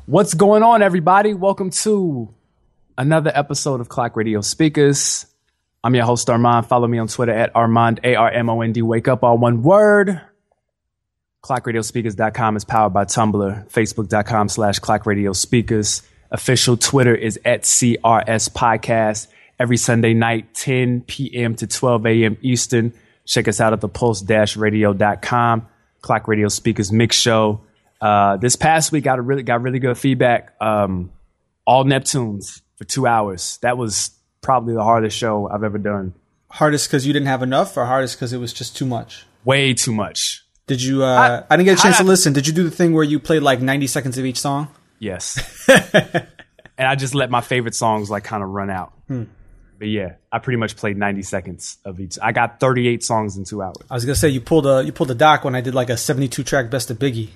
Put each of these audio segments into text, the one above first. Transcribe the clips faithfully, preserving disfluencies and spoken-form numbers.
What's going on, everybody? Welcome to another episode of Clock Radio Speakers. I'm your host, Armand. Follow me on Twitter at Armand, A R M O N D. Wake up, all one word. clock radio speakers dot com is powered by Tumblr. Facebook.com slash Clock Radio Speakers. Official Twitter is at C R S Podcast. Every Sunday night, ten p.m. to twelve a.m. Eastern. Check us out at the pulse dash radio dot com. Clock Radio Speakers Mix Show. Uh, this past week, got a really got really good feedback. Um, all Neptunes for two hours. That was probably the hardest show I've ever done. Hardest because you didn't have enough, or hardest because it was just too much? Way too much. Did you? Uh, I, I didn't get a chance I, to listen. Did you do the thing where you played like ninety seconds of each song? Yes. And I just let my favorite songs like kind of run out. Hmm. But yeah, I pretty much played ninety seconds of each. I got thirty-eight songs in two hours. I was gonna say you pulled a you pulled a doc when I did like a seventy-two track Best of Biggie.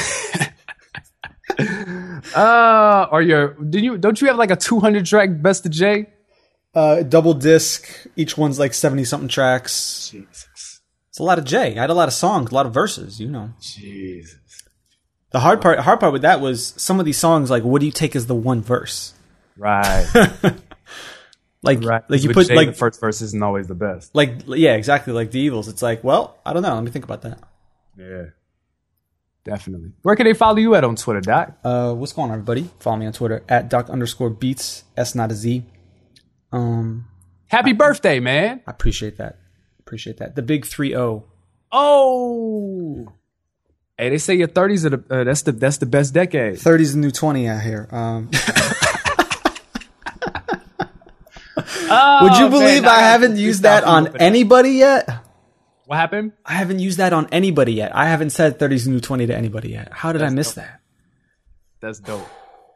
uh, or your did you don't you have like a two hundred track Best of J? Uh, double disc. Each one's like seventy something tracks. Jesus, it's a lot of J. I had a lot of songs, a lot of verses. You know. Jesus. The hard part, hard part with that was some of these songs. Like, what do you take as the one verse? Right. like, right. like you with put Jay, like the first verse isn't always the best. Like, yeah, exactly. Like the Eagles. It's like, well, I don't know. Let me think about that. Yeah. Definitely. Where can they follow you at on Twitter, Doc? Uh, what's going on, everybody? Follow me on Twitter at Doc underscore Beats. S not a Z. Um, Happy I, birthday, man! I appreciate that. Appreciate that. The big three zero. Oh. Hey, they say your thirties are the uh, that's the that's the best decade. thirties the new twenty out here. Um, oh, would you believe man, I haven't used that on anybody yet? What happened? I haven't used that on anybody yet. I haven't said thirties the new twenty to anybody yet. How did that's I miss dope. that? That's dope.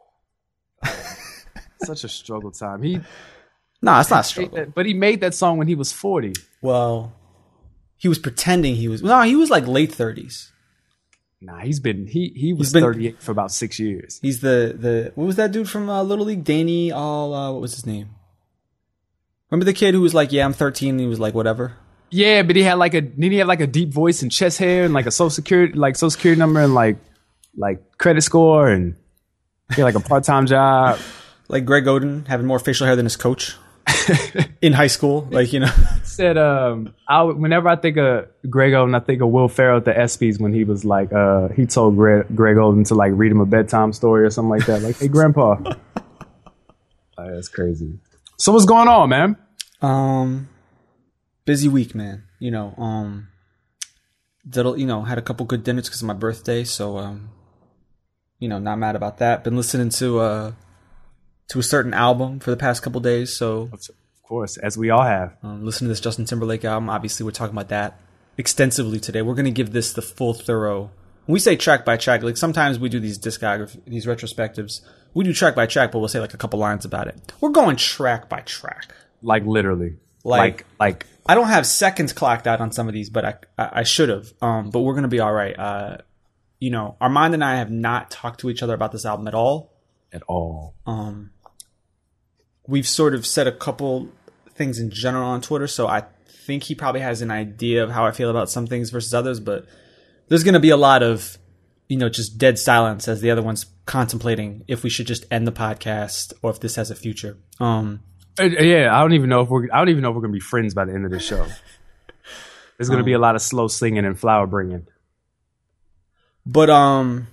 Such a struggle time. He no, it's not a struggle. That, but he made that song when he was forty. Well, he was pretending he was. No, he was like late thirties. Nah, he's been he he was been, thirty-eight for about six years. He's the the what was that dude from uh, Little League? Danny, all uh, what was his name? Remember the kid who was like, "Yeah, I'm thirteen," and he was like, "Whatever." Yeah, but he had like a didn't he have like a deep voice and chest hair and like a social security like social security number and like like credit score and he had like a part time job. Like Greg Oden having more facial hair than his coach in high school, like you know. Said um, I whenever I think of Greg Oden, I think of Will Ferrell at the ESPYs when he was like, uh, he told Greg, Greg Oden to like read him a bedtime story or something like that. Like, hey, Grandpa. Oh, that's crazy. So what's going on, man? Um, busy week, man. You know, um, did you know had a couple good dinners because of my birthday, so um, you know, not mad about that. Been listening to uh to a certain album for the past couple days, so. Of course, as we all have. Um, listen to this Justin Timberlake album. Obviously, we're talking about that extensively today. We're going to give this the full thorough. When we say track by track, like sometimes we do these discography, these retrospectives. We do track by track, but we'll say like a couple lines about it. We're going track by track. Like literally. Like, like, like I don't have seconds clocked out on some of these, but I I, I should have. Um, but we're going to be all right. Uh, you know, Armand and I have not talked to each other about this album at all. At all. Um, we've sort of said a couple things in general on Twitter, so I think he probably has an idea of how I feel about some things versus others, but there's going to be a lot of, you know, just dead silence as the other one's contemplating if we should just end the podcast or if this has a future. Um, yeah, I don't even know if we're I don't even know if we're going to be friends by the end of this show. There's going to um, be a lot of slow singing and flower bringing. But um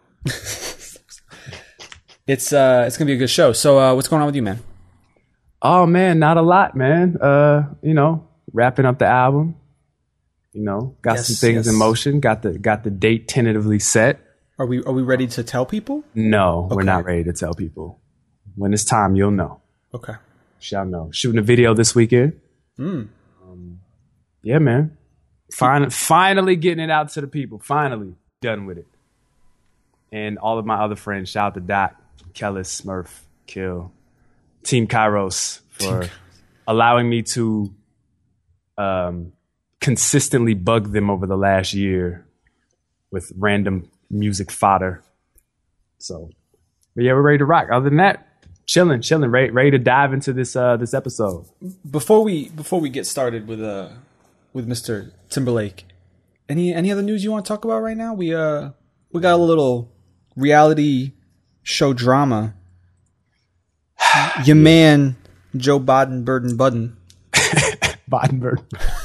it's uh it's going to be a good show. So uh what's going on with you, man? Oh man, not a lot, man. Uh, you know, wrapping up the album. You know, got yes, some things yes. in motion. Got the got the date tentatively set. Are we are we ready to tell people? No, okay. We're not ready to tell people. When it's time, you'll know. Okay. Shall know. Shooting a video this weekend. Mm. Um, yeah, man. Fin- finally getting it out to the people. Finally done with it. And all of my other friends. Shout out to Doc, Kellis, Smurf, Kill. Team Kairos for allowing me to um, consistently bug them over the last year with random music fodder. So, but yeah, we're ready to rock. Other than that, chilling, chilling, ready, ready to dive into this uh, this episode. Before we before we get started with uh with Mister Timberlake, any any other news you want to talk about right now? We uh we got a little reality show drama. Your man Joe Biden, Burden, Budden. Biden, Burden.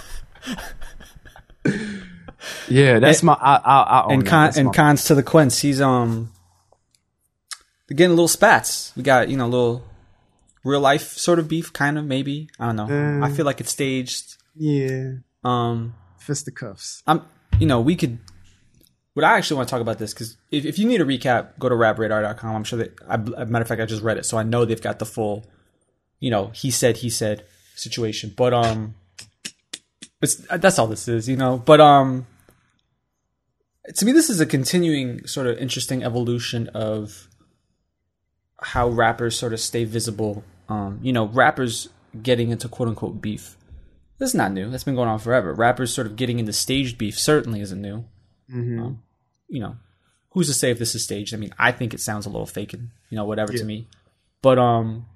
Yeah, that's and, my. I, I, I own and that. con, That's and my, cons to the Quince. He's um, they're getting little spats. We got you know little real life sort of beef, kind of maybe. I don't know. Uh, I feel like it's staged. Yeah. Um, fisticuffs. I'm. You know, we could. What I actually want to talk about this because if, if you need a recap, go to rap radar dot com. I'm sure that. I, as a matter of fact, I just read it, so I know they've got the full. You know, he said, he said situation, but um, it's that's all this is. You know, but um. To me, this is a continuing sort of interesting evolution of how rappers sort of stay visible. Um, you know, rappers getting into quote unquote beef. This is not new. That's been going on forever. Rappers sort of getting into staged beef certainly isn't new. Mm-hmm. Um, you know, who's to say if this is staged? I mean, I think it sounds a little fake and, you know, whatever yeah. to me. But um,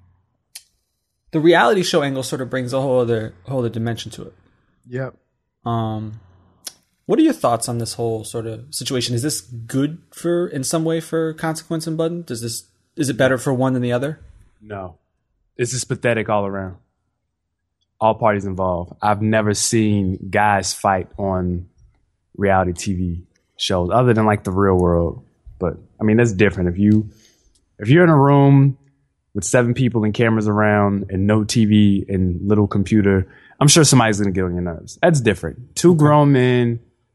the reality show angle sort of brings a whole other whole other dimension to it. Yep. Um. What are your thoughts on this whole sort of situation? Is this good for, in some way, for Consequence and Budden? Does this is it better for one than the other? No, it's just pathetic all around. All parties involved. I've never seen guys fight on reality T V shows other than like The Real World. But I mean, that's different. If you if you're in a room with seven people and cameras around and no T V and little computer, I'm sure somebody's gonna get on your nerves. That's different. Two grown men.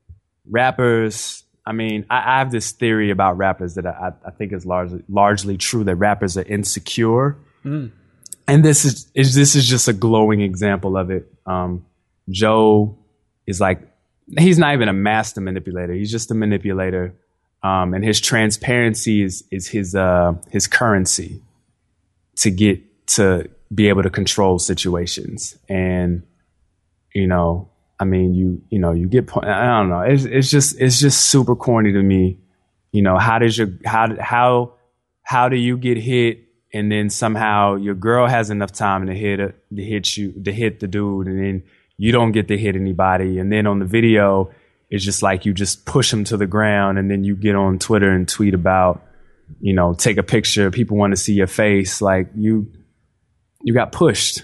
Rappers, I mean, I, I have this theory about rappers that I, I think is largely largely true, that rappers are insecure. Mm. And this is, is this is just a glowing example of it. Um, Joe is like, he's not even a master manipulator. He's just a manipulator. Um, and his transparency is, is his, uh, his currency to get to be able to control situations. And, you know, I mean, you you know, you get. I don't know. It's it's just it's just super corny to me. You know, how does your how how how do you get hit and then somehow your girl has enough time to hit a, to hit you to hit the dude and then you don't get to hit anybody, and then on the video it's just like you just push him to the ground and then you get on Twitter and tweet about, you know, take a picture. People want to see your face. Like you you got pushed.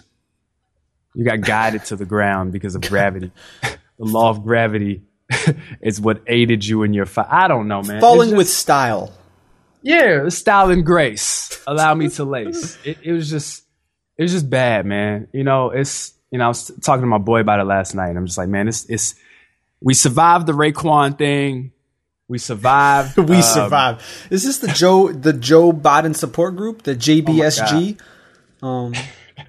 You got guided to the ground because of gravity. The law of gravity is what aided you in your fight. I don't know, man. Falling just, with style. Yeah, style and grace. Allow me to lace. It, it was just, it was just bad, man. You know, it's, you know, I was talking to my boy about it last night. And I'm just like, man, it's, it's, we survived the Raekwon thing. We survived. we um, survived. Is this the Joe, the Joe Biden support group, the J B S G? Oh um.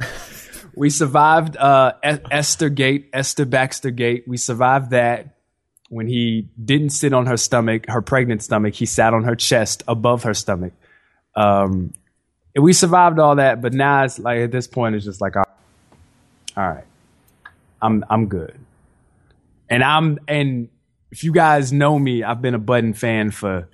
We survived uh, Esther Gate, Esther Baxter Gate. We survived that when he didn't sit on her stomach, her pregnant stomach. He sat on her chest above her stomach. Um, and we survived all that, but now it's like at this point, it's just like, all right, I'm I'm good. And I'm and if you guys know me, I've been a Budden fan for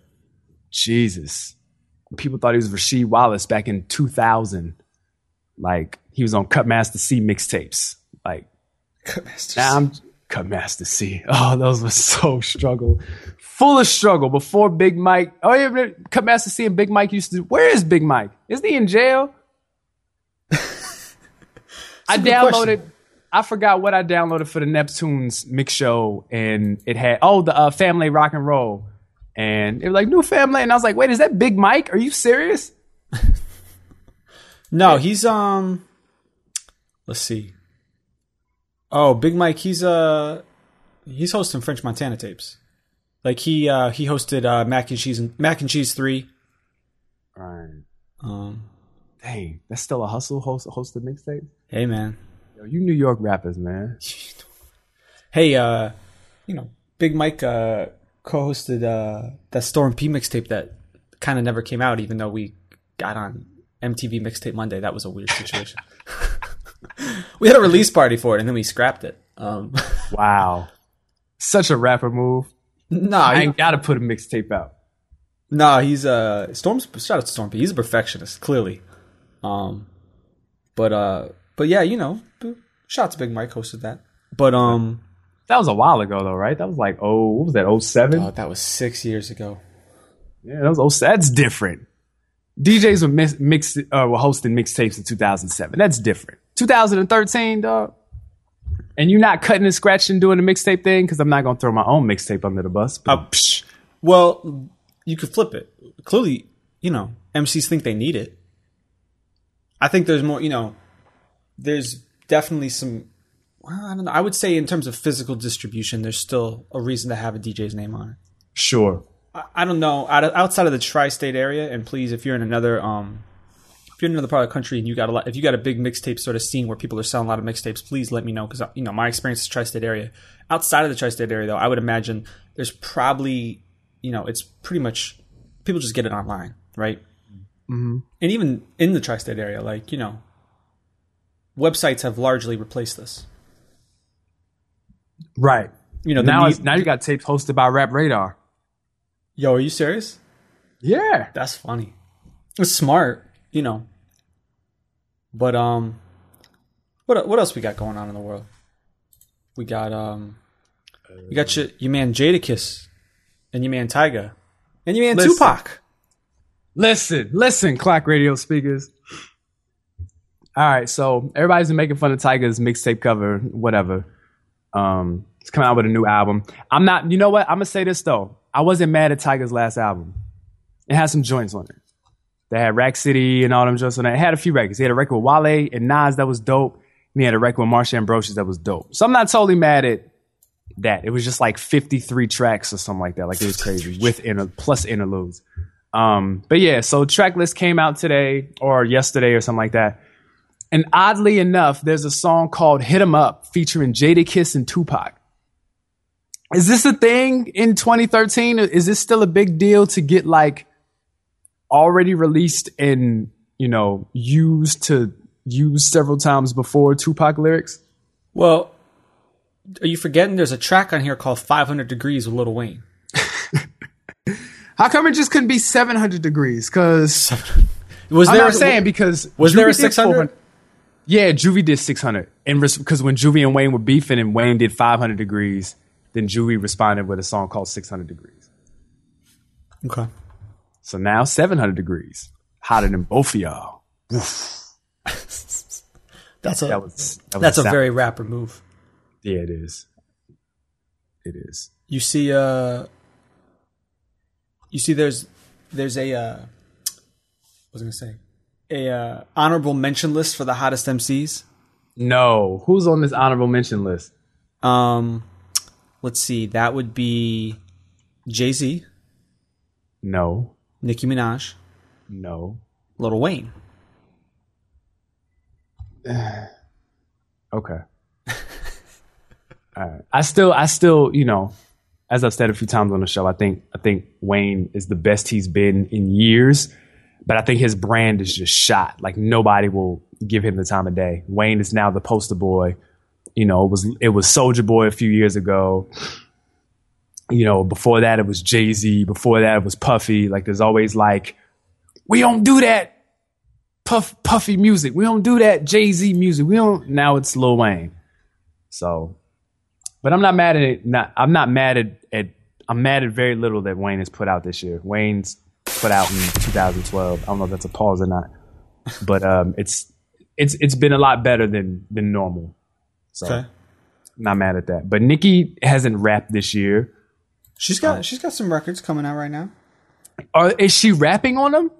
Jesus. People thought he was Rasheed Wallace back in two thousand. Like, he was on Cutmaster C mixtapes. Like, Cutmaster now I'm Cutmaster C. Oh, those were so struggle. Full of struggle before Big Mike. Oh, yeah, Cutmaster C and Big Mike used to. Where is Big Mike? Isn't he in jail? I downloaded. Question. I forgot what I downloaded for the Neptunes mix show, and it had, oh, the uh, Family Rock and Roll. And it was like, new family. And I was like, wait, is that Big Mike? Are you serious? No, he's um. Let's see. Oh, Big Mike, he's uh, he's hosting French Montana tapes. Like he uh he hosted uh Mac and Cheese and Mac and Cheese three. Right. Um. Dang, that's still a hustle. Host host the mixtape. Hey man, yo, you New York rappers, man. Hey, uh, you know, Big Mike uh co-hosted uh that Storm P mixtape that kind of never came out, even though we got on M T V Mixtape Monday. That was a weird situation. We had a release party for it, and then we scrapped it. Um, wow. Such a rapper move. No, I he, ain't got to put a mixtape out. No, he's uh, Storm's, shout out to Storm P. He's a perfectionist, clearly. Um, but, uh, but yeah, you know, shout out to Big Mike, hosted that. But, um, that was a while ago, though, right? That was like, oh, what was that, oh seven? Oh, that was six years ago. Yeah, that was oh seven. That's different. D Js were mix, mix uh, were hosting mixtapes in two thousand seven. That's different. two thousand thirteen, dog. And you're not cutting and scratching doing the mixtape thing because I'm not gonna throw my own mixtape under the bus. But, Uh, psh. Well, you could flip it. Clearly, you know, M Cs think they need it. I think there's more, you know, there's definitely some, well, I don't know. I would say in terms of physical distribution, there's still a reason to have a D J's name on it. sure. I, I don't know. Out of, outside of the tri-state area, and please, if you're in another, um, if you're in another part of the country and you got a lot, if you got a big mixtape sort of scene where people are selling a lot of mixtapes, please let me know because you know my experience is tri-state area. Outside of the tri-state area, though, I would imagine there's probably, you know, it's pretty much people just get it online, right? Mm-hmm. And even in the tri-state area, like, you know, websites have largely replaced this. Right. You know, now need, it's, now you got tapes hosted by Rap Radar. Yo, are you serious? Yeah. That's funny. It's smart, you know. But um, what what else we got going on in the world? We got um, we got your, your man Jadakiss, and your man Tyga, and your man Listen. Tupac. Listen, listen, Clock Radio speakers. All right, so everybody's been making fun of Tyga's mixtape cover, whatever. Um, he's coming out with a new album. I'm not, you know what? I'm gonna say this though. I wasn't mad at Tyga's last album. It had some joints on it. They had Rack City and all them joints on it. It had a few records. He had a record with Wale and Nas that was dope. And he had a record with Marsha Ambrosius that was dope. So I'm not totally mad at that. It was just like fifty-three tracks or something like that. Like it was crazy with inter plus interludes. Um, but yeah, so track list came out today or yesterday or something like that. And oddly enough, there's a song called Hit 'Em Up featuring Jadakiss and Tupac. Is this a thing in twenty thirteen? Is this still a big deal to get like already released and, you know, used to use several times before Tupac lyrics? Well, are you forgetting there's a track on here called five hundred Degrees with Lil Wayne? How come it just couldn't be seven hundred degrees? Because Was I'm there not a, saying because was Juvie there a did six hundred? four hundred. Yeah, Juvie did six hundred. And because when Juvie and Wayne were beefing and Wayne did five hundred degrees, then Juvie responded with a song called six hundred degrees. Okay. So now seven hundred degrees. Hotter than both of y'all. That's a That was, that was that's a sound. very rapper move. Yeah, it is. It is. You see, uh, you see, there's there's a uh, what was I gonna say a uh, honorable mention list for the hottest M Cs. No. Who's on this honorable mention list? Um, let's see, that would be Jay-Z, No. Nicki Minaj, No. Lil Wayne. Okay. All right. I still, I still, you know, as I've said a few times on the show, I think, I think Wayne is the best he's been in years, but I think his brand is just shot. Like nobody will give him the time of day. Wayne is now the poster boy. You know, it was, it was Soulja Boy a few years ago. You know, before that it was Jay-Z. Before that it was Puffy. Like there's always like, we don't do that puff, Puffy music. We don't do that Jay-Z music. We don't. Now it's Lil Wayne. So, but I'm not mad at it. Not, I'm not mad at, at. I'm mad at very little that Wayne has put out this year. Wayne's put out in two thousand twelve. I don't know if that's a pause or not, but um, it's it's it's been a lot better than than normal. So, Okay. not mad at that. But Nicki hasn't rapped this year. She's got she's got some records coming out right now. Are, is she rapping on them?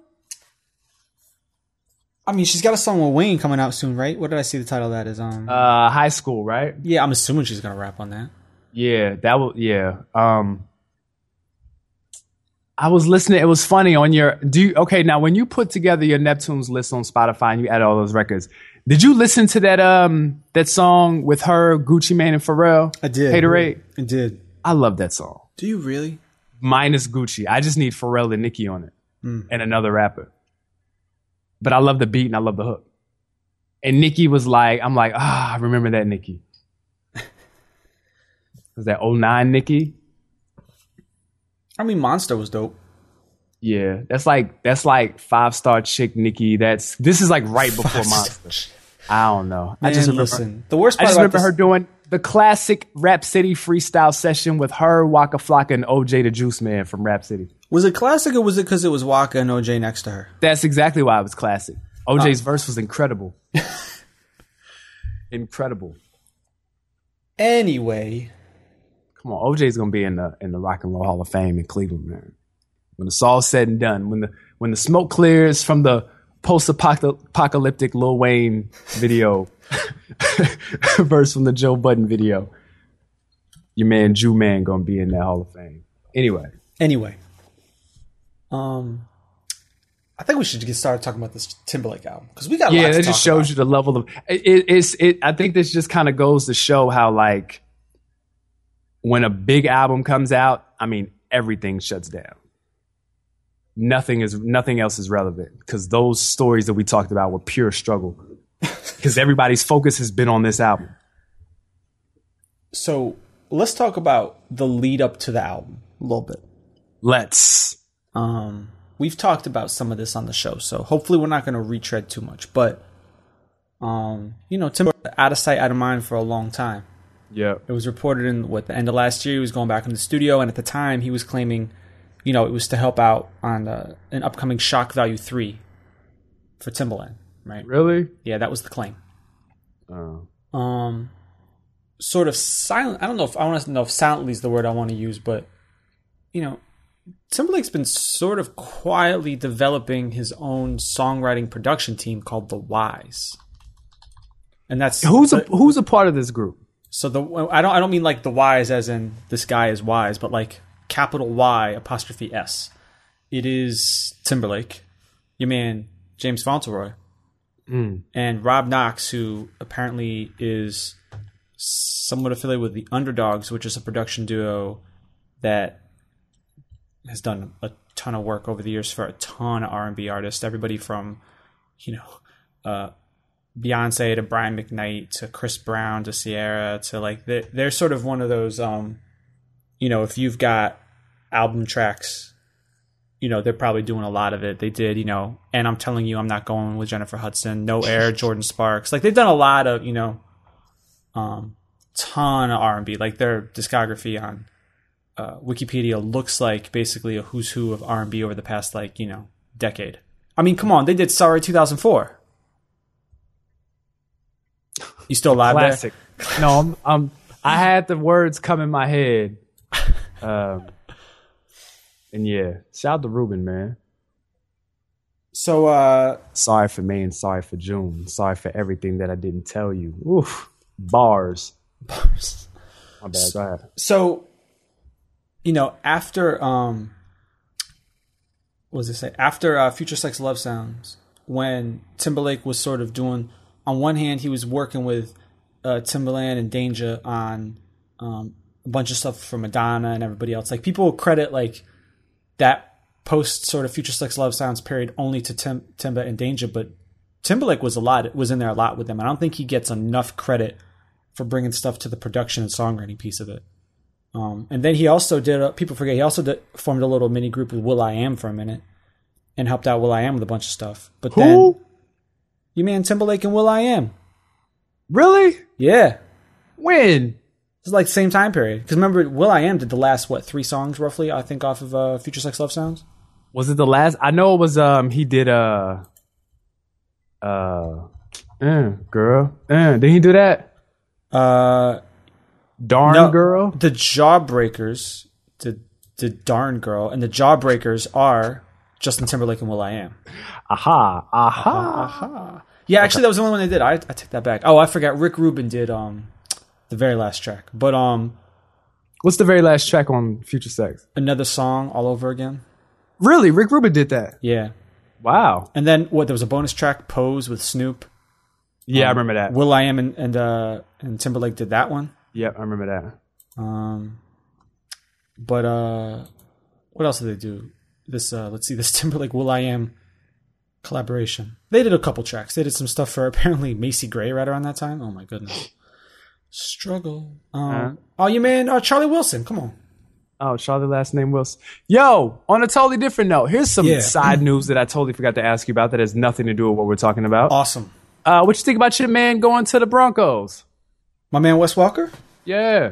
I mean, she's got a song with Wayne coming out soon, right? What did I see the title of that is? Um, Uh, high school, right? yeah, I'm assuming she's gonna rap on that. Yeah, that was yeah. Um, I was listening. It was funny on your. Do you, okay now when you put together your Neptune's list on Spotify and you add all those records, did you listen to that um that song with her, Gucci Mane, and Pharrell? I did. Haterade. I did. I love that song. Do you really? Minus Gucci. I just need Pharrell and Nicki on it, Mm. and another rapper. But I love the beat and I love the hook. And Nicki was like, I'm like, ah, I remember that Nicki. Was that oh nine Nicki? I mean, Monster was dope. Yeah, that's like that's like five star chick Nicki. That's this is like right before Monster. I don't know. I Man, just remember. listen. The worst I part just about remember this, her doing the classic Rap City freestyle session with her, Waka Flocka, and O J the Juice Man from Rap City. Was it classic or was it because it was Waka and O J next to her? That's exactly why it was classic. O J's uh, verse was incredible. Incredible. Anyway. Come on, O J's gonna be in the in the Rock and Roll Hall of Fame in Cleveland, man. When it's all said and done, when the when the smoke clears from the post-apocalyptic Lil Wayne video, verse from the Joe Budden video, your man Jew Man gonna be in that Hall of Fame. Anyway. Anyway. Um, I think we should get started talking about this Timberlake album because we got a yeah. lot to That just shows about. you the level of it, it, it's. It, I think this just kind of goes to show how like when a big album comes out, I mean everything shuts down. Nothing is nothing else is relevant because those stories that we talked about were pure struggle because everybody's focus has been on this album. So let's talk about the lead up to the album a little bit. Let's. Um, we've talked about some of this on the show, so hopefully we're not going to retread too much. But, um, you know, Tim out of sight, out of mind for a long time. Yeah. It was reported in what the end of last year he was going back in the studio, and at the time he was claiming, you know, it was to help out on uh, an upcoming Shock Value three for Timbaland, right? Really? Yeah, that was the claim. Oh. Um, sort of silent. I don't know if I want to know if silently is the word I want to use, but you know. Timberlake's been sort of quietly developing his own songwriting production team called The Wise, and that's who's a who's a part of this group. So the I don't I don't mean like The Wise as in this guy is wise, but like capital Y apostrophe S. It is Timberlake, your man James Fauntleroy, mm. and Rob Knox, who apparently is somewhat affiliated with the Underdogs, which is a production duo that has done a ton of work over the years for a ton of R and B artists. Everybody from, you know, uh, Beyonce to Brian McKnight to Chris Brown to Ciara to like they're, they're sort of one of those. Um, you know, if you've got album tracks, you know they're probably doing a lot of it. They did, you know, and I'm telling you, I'm not going with Jennifer Hudson. No Air, Jordan Sparks. Like they've done a lot of, you know, um, ton of R and B. Like their discography on. Uh, Wikipedia looks like basically a who's who of R and B over the past, like, you know, decade. I mean, come on, they did Sorry two thousand four. You still alive Classic. there? No, I'm, I'm, I had the words come in my head. Um, and yeah, shout out to Ruben, man. So, uh... sorry for May and sorry for June. Sorry for everything that I didn't tell you. Oof. Bars. Bars. My bad, go ahead. So... You know, after um, what does it say? After uh, Future Sex Love Sounds, when Timberlake was sort of doing, on one hand, he was working with uh, Timbaland and Danger on um, a bunch of stuff for Madonna and everybody else. Like people credit like that post sort of Future Sex Love Sounds period only to Tim, Timba and Danger, but Timberlake was a lot was in there a lot with them. I don't think he gets enough credit for bringing stuff to the production and songwriting piece of it. Um, and then he also did, uh, people forget, he also did, formed a little mini group with Will.i.am for a minute and helped out Will.i.am with a bunch of stuff. But Who? then, you mean Timberlake and Will.i.am. Really? Yeah. When? It's like the same time period. Because remember, Will.i.am did the last, what, three songs roughly, I think, off of uh, Future Sex Love Sounds? Was it the last? I know it was, um, he did, uh, uh, uh girl. Uh, did he do that? Uh... Darn no, Girl? The Jawbreakers did, did Darn Girl, and the Jawbreakers are Justin Timberlake and Will.i.am. Aha, aha. Aha, aha. Yeah, actually, that was the only one they did. I, I take that back. Oh, I forgot. Rick Rubin did um the very last track. But um, what's the very last track on Future Sex? Another Song All Over Again. Really? Rick Rubin did that? Yeah. Wow. And then, what, there was a bonus track, Pose with Snoop. Yeah, um, I remember that. Will.i.am and, and, uh, and Timberlake did that one. Yep, I remember that. Um, but uh, what else did they do? This uh, let's see, this Timberlake Will.i.am collaboration. They did a couple tracks. They did some stuff for apparently Macy Gray right around that time. Oh my goodness, struggle. Um, uh-huh. Oh, you man, uh, Charlie Wilson. Come on. Oh, Charlie, last name Wilson. Yo, on a totally different note, here's some yeah. side news that I totally forgot to ask you about that has nothing to do with what we're talking about. Awesome. Uh, what you think about your man going to the Broncos? My man Wes Walker? Yeah.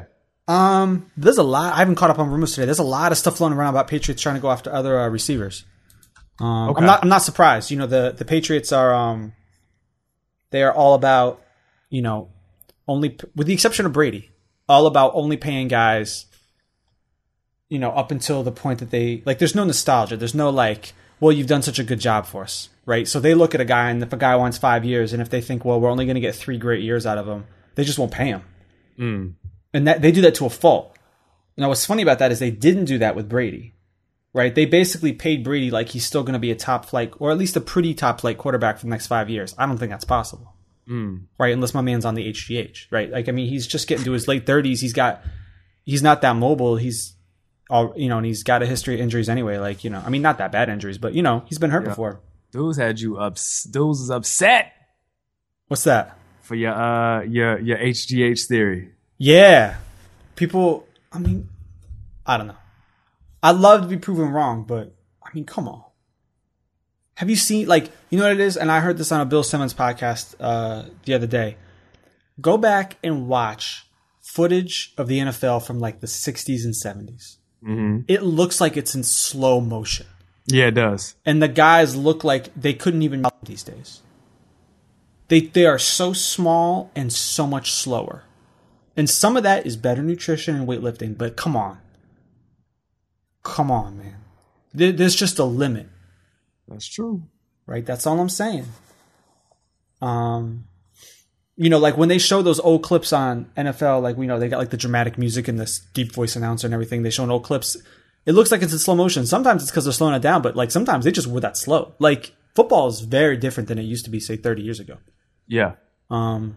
Um, there's a lot. I haven't caught up on rumors today. There's a lot of stuff floating around about Patriots trying to go after other uh, receivers. Um, okay. I'm not. I'm not surprised. You know, the the Patriots are. Um, they are all about. You know, only with the exception of Brady, all about only paying guys. You know, up until the point that they like. There's no nostalgia. There's no like. Well, you've done such a good job for us, right? So they look at a guy, and if a guy wants five years, and if they think, well, we're only going to get three great years out of him, they just won't pay him. Mm. And that they do that to a fault. Now, what's funny about that is they didn't do that with Brady, right? They basically paid Brady like he's still going to be a top flight, or at least a pretty top flight quarterback for the next five years. I don't think that's possible, mm. right? Unless my man's on the H G H, right? Like, I mean, he's just getting to his late thirties. He's got, he's not that mobile. He's all, you know, and he's got a history of injuries anyway. Like, you know, I mean, not that bad injuries, but you know, he's been hurt yeah. before. Dudes had you ups. Dudes is upset. What's that? For your uh your your H G H theory. Yeah. People, I mean, I don't know. I'd love to be proven wrong, but I mean, come on. Have you seen, like, you know what it is? And I heard this on a Bill Simmons podcast uh, the other day. Go back and watch footage of the N F L from like the sixties and seventies. Mm-hmm. It looks like it's in slow motion. Yeah, it does. And the guys look like they couldn't even these days. They they are so small and so much slower. And some of that is better nutrition and weightlifting, but come on. Come on, man. There, there's just a limit. That's true. Right? That's all I'm saying. Um, you know, like when they show those old clips on N F L, like, we know they got like the dramatic music and this deep voice announcer and everything. They show old clips. It looks like it's in slow motion. Sometimes it's because they're slowing it down, but like sometimes they just were that slow. Like football is very different than it used to be, say, thirty years ago. Yeah. Um,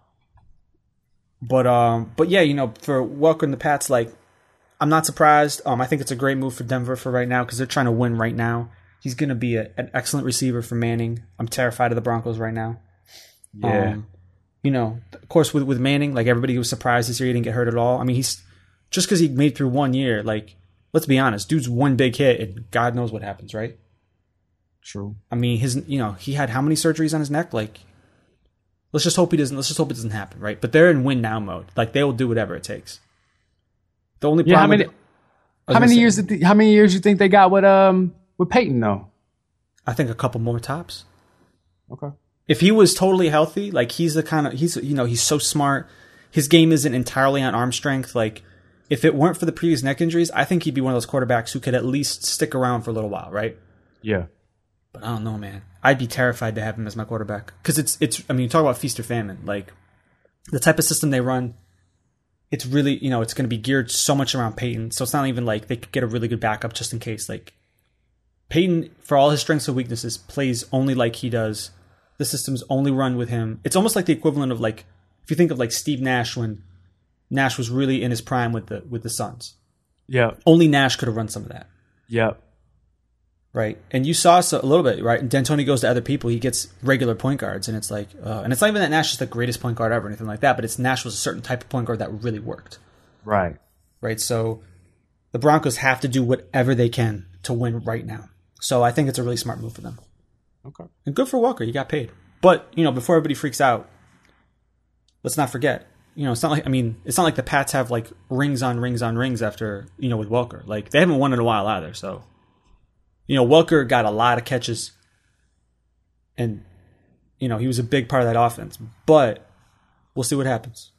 But um, but yeah, you know, for Welker and the Pats, like, I'm not surprised. Um, I think it's a great move for Denver for right now because they're trying to win right now. He's going to be a, an excellent receiver for Manning. I'm terrified of the Broncos right now. Yeah. Um, you know, of course, with with Manning, like everybody was surprised this year he didn't get hurt at all. I mean, he's just because he made through one year. Like, let's be honest, dude's one big hit, and God knows what happens, right? True. I mean, his you know he had how many surgeries on his neck, like. Let's just hope he doesn't. Let's just hope it doesn't happen, right? But they're in win now mode. Like they will do whatever it takes. The only yeah, problem. How many? How many years? Did the, how many years you think they got with um with Peyton though? I think a couple more tops. Okay. If he was totally healthy, like he's the kind of he's you know he's so smart. His game isn't entirely on arm strength. Like if it weren't for the previous neck injuries, I think he'd be one of those quarterbacks who could at least stick around for a little while, right? Yeah. But I don't know, man. I'd be terrified to have him as my quarterback because it's it's. I mean, you talk about feast or famine. Like the type of system they run, it's really you know it's going to be geared so much around Peyton. So it's not even like they could get a really good backup just in case. Like Peyton, for all his strengths and weaknesses, plays only like he does. The system's only run with him. It's almost like the equivalent of like if you think of like Steve Nash when Nash was really in his prime with the with the Suns. Yeah. Only Nash could have run some of that. Yeah. Right. And you saw so, a little bit, right? And D'Antoni goes to other people. He gets regular point guards. And it's like, uh, and it's not even that Nash is the greatest point guard ever or anything like that, but it's Nash was a certain type of point guard that really worked. Right. Right. So the Broncos have to do whatever they can to win right now. So I think it's a really smart move for them. Okay. And good for Walker. You got paid. But, you know, before everybody freaks out, let's not forget, you know, it's not like, I mean, it's not like the Pats have like rings on rings on rings after, you know, with Welker. Like they haven't won in a while either. So. You know, Welker got a lot of catches, and, you know, he was a big part of that offense. But we'll see what happens.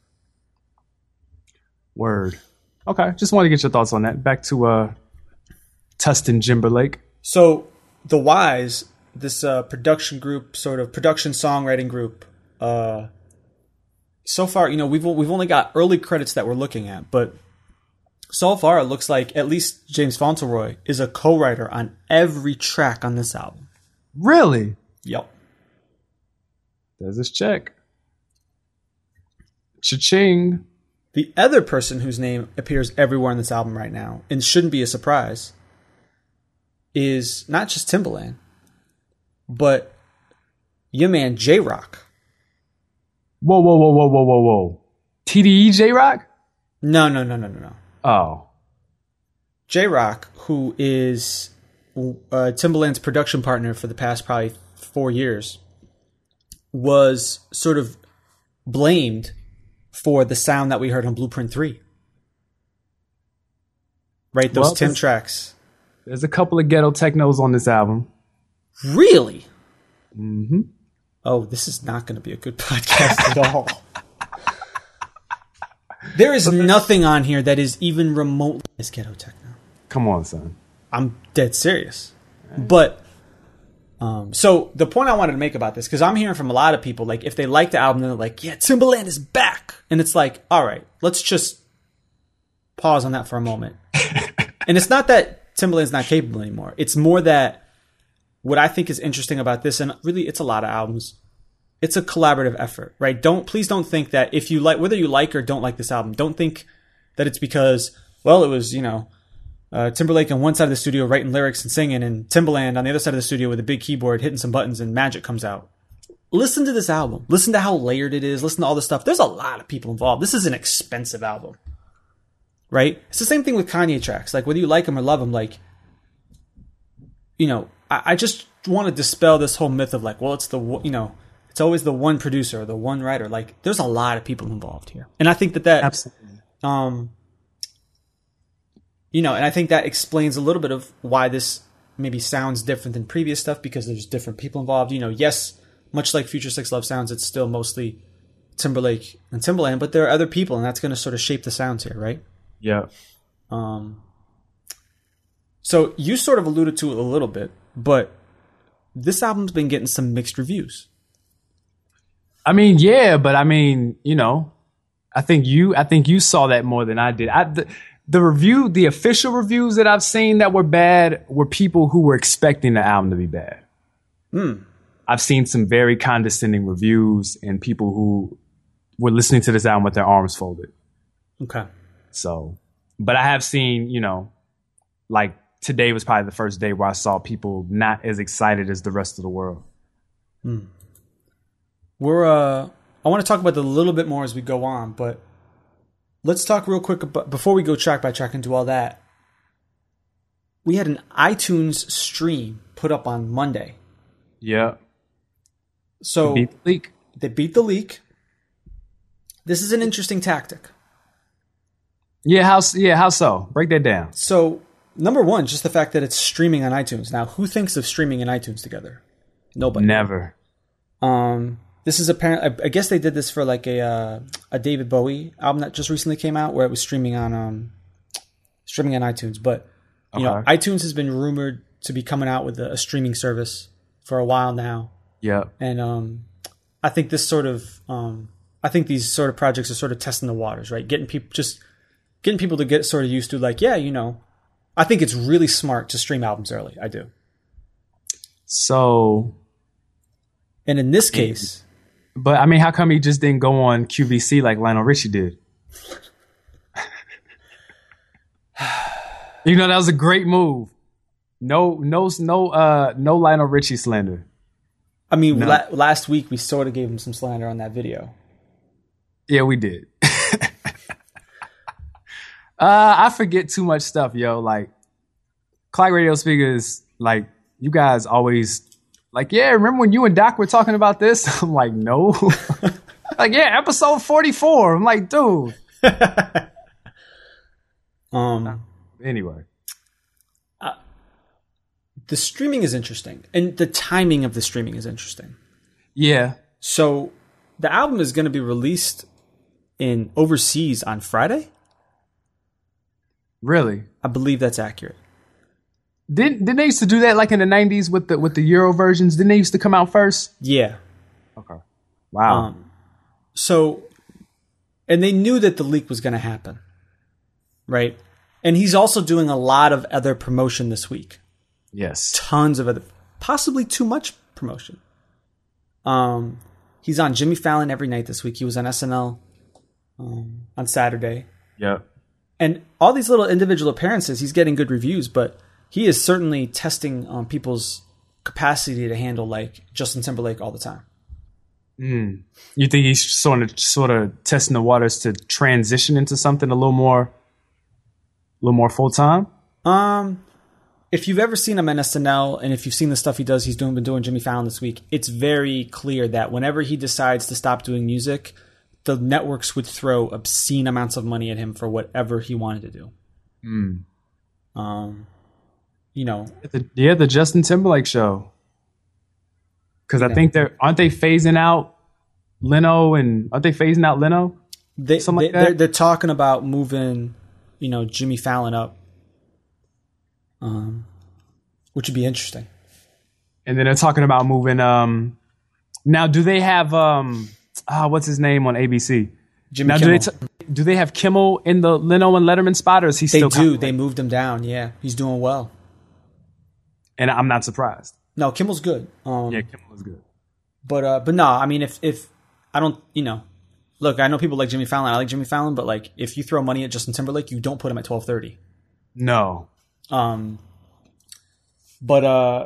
Word. Okay, just wanted to get your thoughts on that. Back to uh, Tustin Timberlake. So, The Wise, this uh, production group, sort of production songwriting group, uh, so far, you know, we've we've only got early credits that we're looking at, but so far, it looks like at least James Fauntleroy is a co-writer on every track on this album. Really? Yep. There's his check. Cha-ching. The other person whose name appears everywhere on this album right now, and shouldn't be a surprise, is not just Timbaland, but your man J-Rock. Whoa, whoa, whoa, whoa, whoa, whoa, whoa. T D E J-Rock? No, no, no, no, no, no. Oh. J-Rock, who is uh, Timbaland's production partner for the past probably four years, was sort of blamed for the sound that we heard on Blueprint three. right? Those Well, Tim there's- tracks. There's a couple of ghetto technos on this album. Really? Mm-hmm. Oh, this is not going to be a good podcast at all. There is nothing on here that is even remotely as ghetto techno. Come on, son. I'm dead serious. But, um, so the point I wanted to make about this, because I'm hearing from a lot of people, like, if they like the album, they're like, yeah, Timbaland is back. And it's like, all right, let's just pause on that for a moment. And it's not that Timbaland's not capable anymore. It's more that what I think is interesting about this, and really it's a lot of albums, it's a collaborative effort, right? Don't, please don't think that if you like, whether you like or don't like this album, don't think that it's because, well, it was, you know, uh, Timberlake on one side of the studio writing lyrics and singing, and Timbaland on the other side of the studio with a big keyboard hitting some buttons and magic comes out. Listen to this album. Listen to how layered it is. Listen to all this stuff. There's a lot of people involved. This is an expensive album, right? It's the same thing with Kanye tracks. Like, whether you like them or love them, like, you know, I, I just want to dispel this whole myth of like, well, it's the, you know, it's always the one producer or the one writer. Like, there's a lot of people involved here. And I think that that, Absolutely. um, you know, and I think that explains a little bit of why this maybe sounds different than previous stuff, because there's different people involved. You know, yes, much like Future Six Love Sounds, it's still mostly Timberlake and Timbaland, but there are other people, and that's going to sort of shape the sounds here, right? Yeah. Um, so you sort of alluded to it a little bit, but this album's been getting some mixed reviews. I mean, yeah, but I mean, you know, I think you, I think you saw that more than I did. I, the, the review, the official reviews that I've seen that were bad were people who were expecting the album to be bad. Hmm. I've seen some very condescending reviews and people who were listening to this album with their arms folded. Okay. So, but I have seen, you know, like today was probably the first day where I saw people not as excited as the rest of the world. Hmm. We're, uh, I want to talk about that a little bit more as we go on, but let's talk real quick about, before we go track by track and do all that. We had an iTunes stream put up on Monday. Yeah. So Beat the leak. They beat the leak. This is an interesting tactic. Yeah, how yeah, how so? Break that down. So, number one, just the fact that it's streaming on iTunes. Now, who thinks of streaming and iTunes together? Nobody. Never. Um, this is apparent. I, I guess they did this for like a uh, a David Bowie album that just recently came out, where it was streaming on um streaming on iTunes. But you Okay. know, iTunes has been rumored to be coming out with a, a streaming service for a while now. Yeah. And um, I think this sort of, um, I think these sort of projects are sort of testing the waters, right? Getting people, just getting people to get sort of used to, like, yeah, you know, I think it's really smart to stream albums early. I do. So, And in this case, but I mean, how come he just didn't go on Q V C like Lionel Richie did? You know, that was a great move. No, no, no, uh, no Lionel Richie slander. I mean, No. la- last week we sort of gave him some slander on that video. Yeah, we did. uh, I forget too much stuff, yo. Like, Clock Radio Speakers, like, you guys always, like, yeah, remember when you and Doc were talking about this? I'm like, no. Like, yeah, episode forty-four. I'm like, dude. Um, Anyway. the streaming is interesting, and the timing of the streaming is interesting. Yeah. So the album is going to be released in overseas on Friday. Really? I believe that's accurate. Didn't didn't they used to do that like in the nineties with the with the Euro versions? Didn't they used to come out first? Yeah. Okay. Wow. Um, so, and they knew that the leak was going to happen, right? And he's also doing a lot of other promotion this week. Yes. Tons of other, possibly too much promotion. Um, he's on Jimmy Fallon every night this week. He was on S N L um, on Saturday. Yep. And all these little individual appearances, he's getting good reviews, but he is certainly testing um, people's capacity to handle like Justin Timberlake all the time. Mm. You think he's sort of sort of testing the waters to transition into something a little more, a little more full time? Um, if you've ever seen him on S N L, and if you've seen the stuff he does, he's doing been doing Jimmy Fallon this week. It's very clear that whenever he decides to stop doing music, the networks would throw obscene amounts of money at him for whatever he wanted to do. Mm. Um, you know, The, yeah, the Justin Timberlake show. Because I Yeah. think they're aren't they phasing out Leno and aren't they phasing out Leno? they, Something they like that? they're, they're talking about moving, you know, Jimmy Fallon up, um, which would be interesting. And then they're talking about moving. Um, now, do they have um, ah, what's his name on A B C? Jimmy Now, do Kimmel. they t- do they have Kimmel in the Leno and Letterman spot, or is he They still? do. kinda They like- moved him down. Yeah, he's doing well. and I'm not surprised. No, Kimmel's good. Um, Yeah, Kimmel is good. But uh, but no, I mean, if if I don't, you know, look, I know people like Jimmy Fallon. I like Jimmy Fallon, but like, if you throw money at Justin Timberlake, you don't put him at twelve thirty. No, Um, but uh,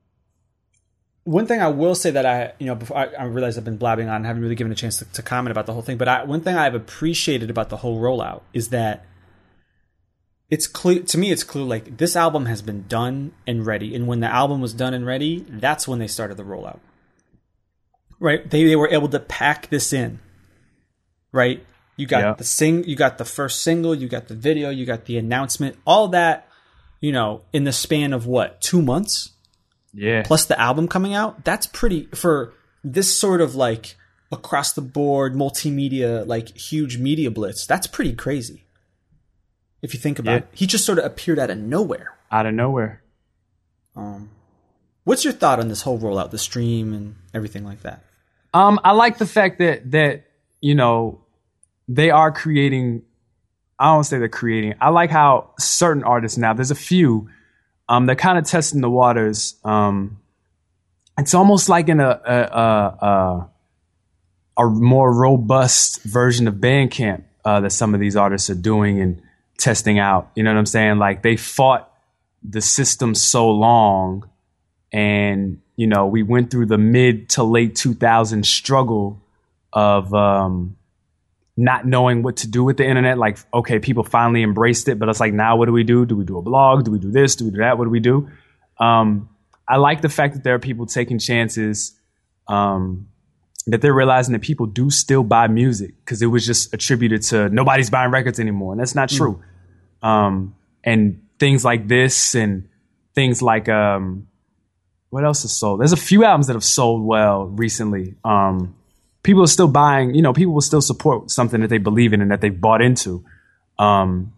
one thing I will say that I, you know, before I, I realize I've been blabbing on, and haven't really given a chance to, to comment about the whole thing. But I, one thing I've appreciated about the whole rollout is that it's clear to me. It's clear like this album has been done and ready, and when the album was done and ready, that's when they started the rollout. Right? They they were able to pack this in. Right? You got Yeah. the sing, you got the first single, you got the video, you got the announcement, all that. You know, in the span of what, two months? yeah, Plus the album coming out, that's pretty for this sort of like across the board multimedia, like huge media blitz. That's pretty crazy. If you think about Yeah. it, he just sort of appeared out of nowhere. out of nowhere. Um, what's your thought on this whole rollout, the stream and everything like that? Um, I like the fact that that you know they are creating. I don't say they're creating. I like how certain artists now. There's a few. Um, they're kind of testing the waters. Um, it's almost like in a a, a, a, a more robust version of Bandcamp uh, that some of these artists are doing and testing out. You know what I'm saying? Like they fought the system so long, and you know we went through the mid to late two thousands struggle of um, not knowing what to do with the internet. Like, okay, people finally embraced it, but it's like, now what do we do? Do we do a blog? Do we do this? Do we do that? What do we do? Um, I like the fact that there are people taking chances, um, that they're realizing that people do still buy music because it was just attributed to nobody's buying records anymore. And that's not true. Um, and things like this and things like, um, what else is sold? There's a few albums that have sold well recently. Um, people are still buying, you know, people will still support something that they believe in and that they've bought into. Um,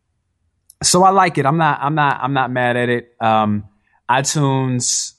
so I like it. I'm not, I'm not, I'm not mad at it. Um, iTunes,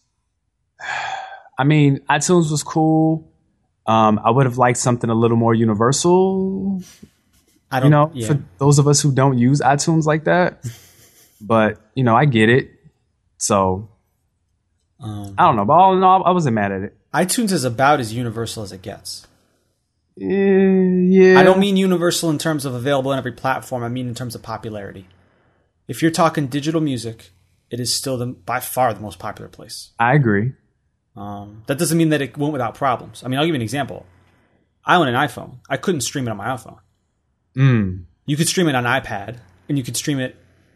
I mean, iTunes was cool. Um, I would have liked something a little more universal, I you don't know, yeah. for those of us who don't use iTunes like that. But, you know, I get it. So Um, I don't know, but all in all, I wasn't mad at it. iTunes is about as universal as it gets. Eh, yeah. I don't mean universal in terms of available on every platform. I mean in terms of popularity. If you're talking digital music, it is still the, by far the most popular place. I agree. Um, that doesn't mean that it went without problems. I mean, I'll give you an example. I own an iPhone. I couldn't stream it on my iPhone. Mm. You could stream it on iPad, and you could stream it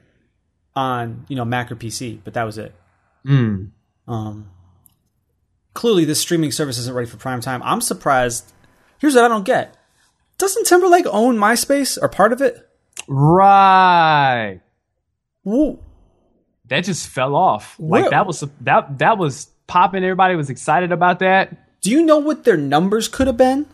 on, you know, Mac or P C, but that was it. Mm. Um, clearly, this streaming service isn't ready for prime time. I'm surprised. Here's what I don't get. Doesn't Timberlake own MySpace or part of it? Right. Whoa. That just fell off. Like What? that was that that was popping. Everybody was excited about that. Do you know what their numbers could have been?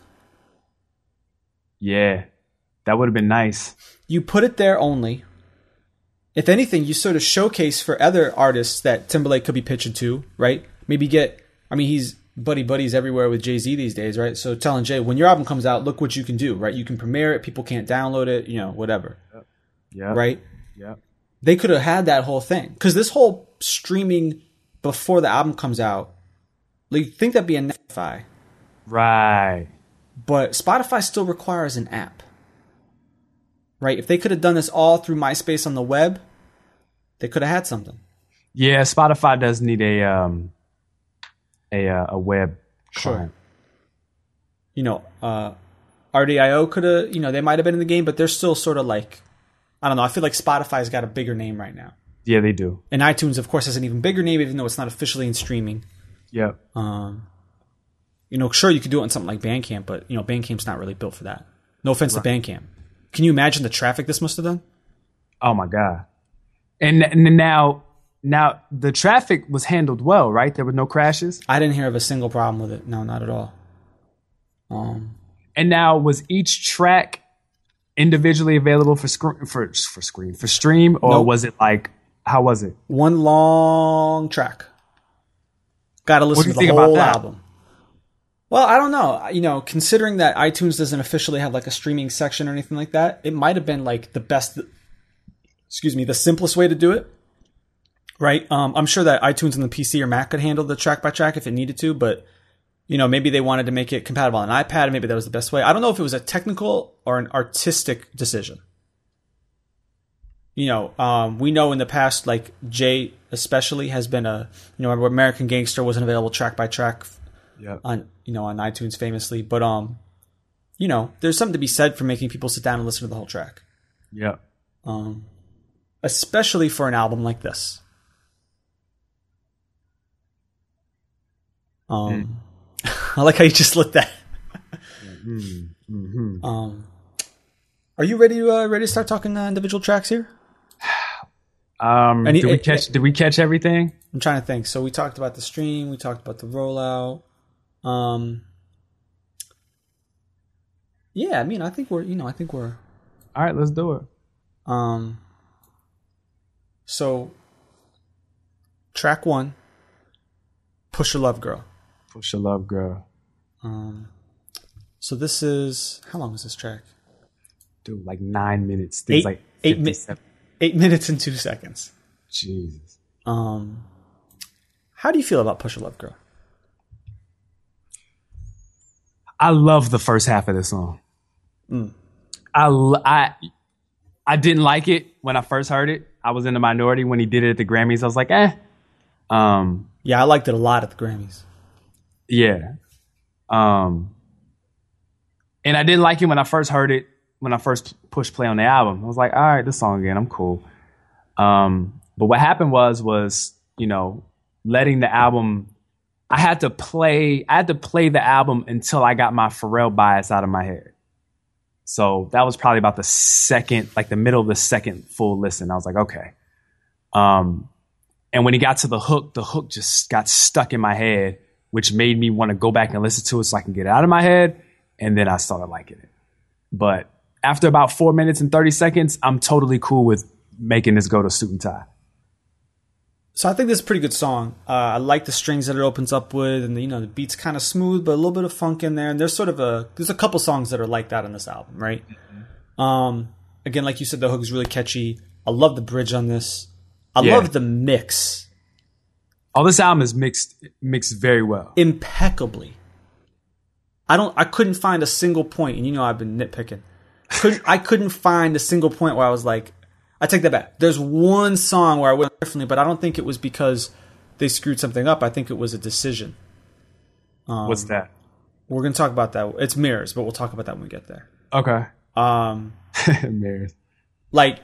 Yeah. That would have been nice. You put it there only. If anything, you sort of showcase for other artists that Timberlake could be pitching to, right? Maybe get, I mean, he's buddy buddies everywhere with Jay-Z these days, right? So telling Jay, when your album comes out, look what you can do, right? You can premiere it, people can't download it, you know, whatever. Yeah. Right? Yeah. They could have had that whole thing. Because this whole streaming before the album comes out, like, you'd think that'd be a Spotify. Right. But Spotify still requires an app. Right? If they could have done this all through MySpace on the web, they could have had something. Yeah. Spotify does need a um a uh, a web Sure. client. You know, uh, R D I O could have, you know, they might have been in the game, but they're still sort of like, I don't know. I feel like Spotify's got a bigger name right now. Yeah, they do. And iTunes, of course, has an even bigger name, even though it's not officially in streaming. Yep. Um, you know, sure, you could do it on something like Bandcamp, but, you know, Bandcamp's not really built for that. No offense Right. to Bandcamp. Can you imagine the traffic this must have done? Oh my god. And, and now, now the traffic was handled well, right? There were no crashes. I didn't hear of a single problem with it. No, not at all. Um, and now was each track individually available for screen for for screen for stream, or nope. was it like how was it? One long track. Got to listen to the whole album. Well, I don't know. You know, considering that iTunes doesn't officially have like a streaming section or anything like that, it might have been like the best. Excuse me, the simplest way to do it. Right? Um, I'm sure that iTunes and the P C or Mac could handle the track by track if it needed to, but you know, maybe they wanted to make it compatible on an iPad, and maybe that was the best way. I don't know if it was a technical or an artistic decision. You know, um, we know in the past, like Jay especially has been a, you know, remember American Gangster wasn't available track by track yep. on, you know, on iTunes famously. But, um, you know, there's something to be said for making people sit down and listen to the whole track. Yeah. Um, especially for an album like this. Um, mm. I like how you just lit that. mm-hmm. Mm-hmm. Um, are you ready to uh, ready to start talking uh, individual tracks here? Um, Any, did we it, catch? it, did we catch everything? I'm trying to think. So we talked about the stream. We talked about the rollout. Um, yeah, I mean, I think we're, you know, I think we're. All right, let's do it. Um. So. Track one. Push Your Love Girl. Push Your Love Girl. Um. So this is, how long is this track? Dude, like nine minutes. This eight, like eight, mi- eight minutes and two seconds. Jesus. Um, how do you feel about Push Your Love Girl? I love the first half of this song. Mm. I, I, I didn't like it when I first heard it. I was in the minority when he did it at the Grammys. I was like, eh. Um, yeah, I liked it a lot at the Grammys. Yeah. Um, and I didn't like it when I first heard it. When I first pushed play on the album, I was like, all right, this song again, I'm cool. Um, but what happened was, was, you know, letting the album, I had to play, I had to play the album until I got my Pharrell bias out of my head. So that was probably about the second, like the middle of the second full listen. I was like, okay. Um, and when he got to the hook, the hook just got stuck in my head, which made me want to go back and listen to it so I can get it out of my head. And then I started liking it. But after about four minutes and thirty seconds, I'm totally cool with making this go to Suit and Tie. So I think this is a pretty good song. Uh, I like the strings that it opens up with, and the, you know, the beat's kind of smooth, but a little bit of funk in there. And there's sort of a there's a couple songs that are like that on this album, right? Mm-hmm. Um, again, like you said, the hook is really catchy. I love the bridge on this. I yeah. love the mix. Oh, this album is mixed mixed very well, impeccably. I don't. I couldn't find a single point, and you know I've been nitpicking. Couldn't, I couldn't find a single point where I was like, I take that back. There's one song where I went differently, but I don't think it was because they screwed something up. I think it was a decision. Um, What's that? We're going to talk about that. It's Mirrors, but we'll talk about that when we get there. Okay. Um, Mirrors. Like,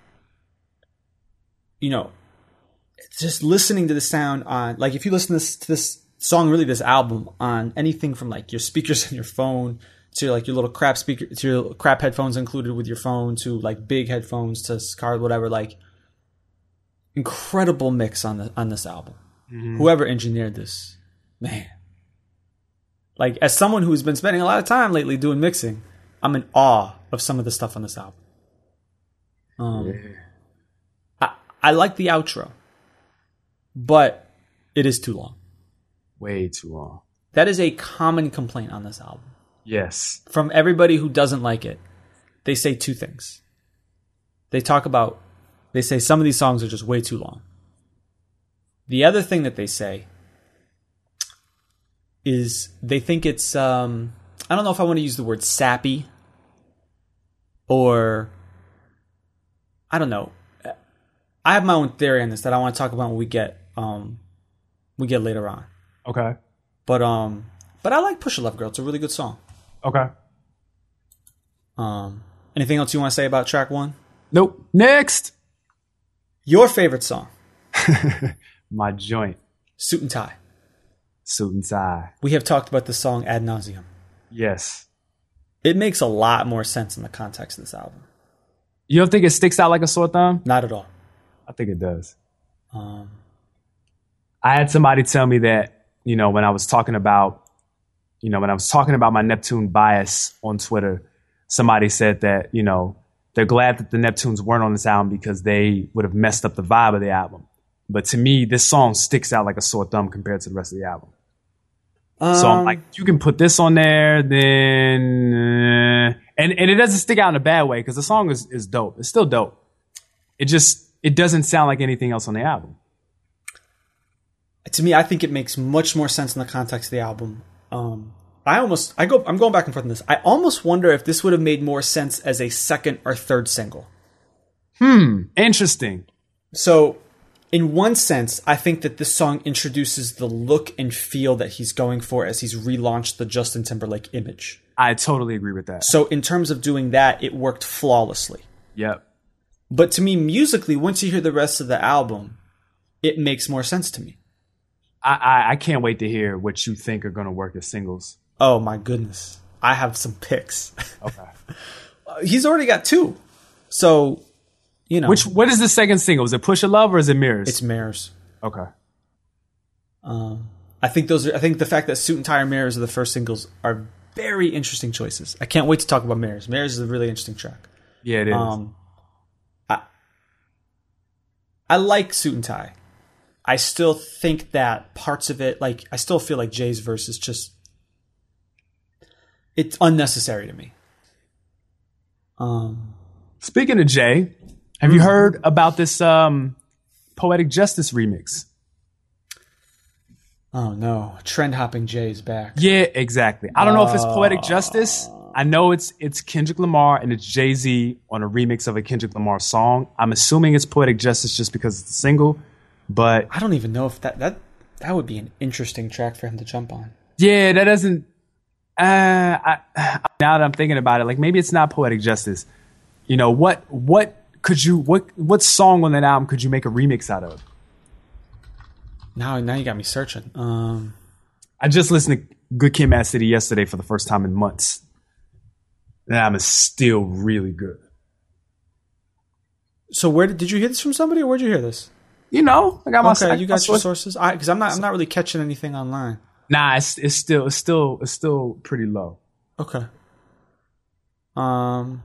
you know, just listening to the sound on, like, if you listen to this, to this song, really this album, on anything from like your speakers on your phone to like your little crap speaker, to your crap headphones included with your phone, to like big headphones, to car, whatever, like incredible mix on the on this album. Mm-hmm. Whoever engineered this, man. Like, as someone who's been spending a lot of time lately doing mixing, I'm in awe of some of the stuff on this album. Um, yeah. I I like the outro, but it is too long. Way too long. That is a common complaint on this album. Yes. From everybody who doesn't like it, they say two things. They talk about, they say some of these songs are just way too long. The other thing that they say is they think it's, um, I don't know if I want to use the word sappy or, I don't know. I have my own theory on this that I want to talk about when we get, um, we get later on. Okay. But, um, but I like Push Your Love Girl. It's a really good song. Okay. Um, anything else you want to say about track one? Nope. Next. Your favorite song? My joint. Suit and Tie. Suit and Tie. We have talked about this song ad nauseum. Yes. It makes a lot more sense in the context of this album. You don't think it sticks out like a sore thumb? Not at all. I think it does. Um, I had somebody tell me that, you know, when I was talking about, you know, when I was talking about my Neptune bias on Twitter, somebody said that, you know, they're glad that the Neptunes weren't on this album because they would have messed up the vibe of the album. But to me, this song sticks out like a sore thumb compared to the rest of the album. um, So I'm like, you can put this on there, then, uh, and and it doesn't stick out in a bad way because the song is is dope. It's still dope. It just it doesn't sound like anything else on the album. to me, I think it makes much more sense in the context of the album. Um, I almost, I go, I'm going back and forth on this. I almost wonder if this would have made more sense as a second or third single. Hmm. Interesting. So, in one sense, I think that this song introduces the look and feel that he's going for as he's relaunched the Justin Timberlake image. I totally agree with that. So, in terms of doing that, it worked flawlessly. Yep. But to me, musically, once you hear the rest of the album, it makes more sense to me. I, I, I can't wait to hear what you think are going to work as singles. Oh my goodness. I have some picks. Okay. He's already got two. So, you know. Which, what is the second single? Is it Push of Love or is it Mirrors? It's Mirrors. Okay. Um, I think those are, I think the fact that Suit and Tie and Mirrors are the first singles are very interesting choices. I can't wait to talk about Mirrors. Mirrors is a really interesting track. Yeah, it is. Um, I, I like Suit and Tie. I still think that parts of it, like, I still feel like Jay's verse is just, it's unnecessary to me. Um, Speaking of Jay, have you heard about this um, Poetic Justice remix? oh no, trend hopping Jay is back. Yeah, exactly. I don't know if it's Poetic Justice. I know it's it's Kendrick Lamar and it's Jay-Z on a remix of a Kendrick Lamar song. I'm assuming it's Poetic Justice just because it's a single, but I don't even know if that, that, that would be an interesting track for him to jump on. yeah, that doesn't. Uh, I, now that I'm thinking about it, like maybe it's not Poetic Justice. You know what? What could you? What what song on that album could you make a remix out of? Now, now you got me searching. Um, I just listened to Good Kid, Mad City yesterday for the first time in months. That album is still really good. so where did, did you hear this from somebody, or where'd you hear this? You know, I got my. Okay, I you my got your source- sources. I because I'm not I'm not really catching anything online. Nah, it's it's still it's still it's still pretty low. Okay. Um.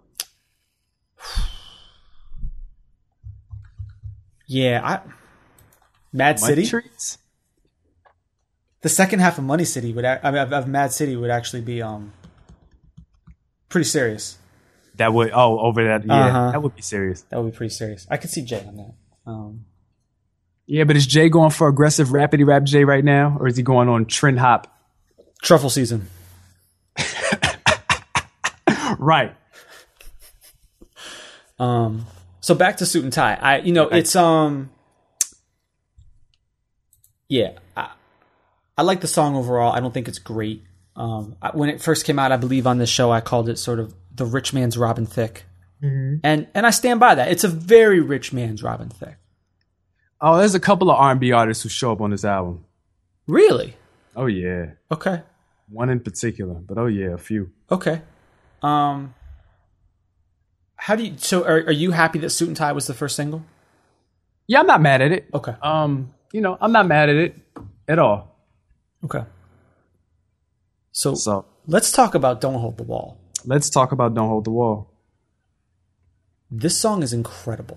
Yeah, I. Mad Money City. Trees? The second half of Money City would, ac- I mean, of- of Mad City would actually be um. pretty serious. That would oh over that yeah Uh-huh. that would be serious. That would be pretty serious. I could see Jay on that. Um. Yeah, but is Jay going for aggressive rapidy rap Jay right now, or is he going on trend hop? Truffle season. Right. Um. So back to Suit and Tie. I, you know, Okay. it's um. Yeah, I, I like the song overall. I don't think it's great. Um, I, when it first came out, I believe on this show, I called it sort of the rich man's Robin Thicke, Mm-hmm. and and I stand by that. It's a very rich man's Robin Thicke. Oh, there's a couple of R and B artists who show up on this album. Really? Oh yeah, Okay. one in particular, but oh yeah, a few. Okay. Um. How do you? So, are are you happy that Suit and Tie was the first single? Yeah, I'm not mad at it. Okay. Um, you know, I'm not mad at it at all. Okay. So, So let's talk about "Don't Hold the Wall." let's talk about Don't Hold the Wall. This song is incredible.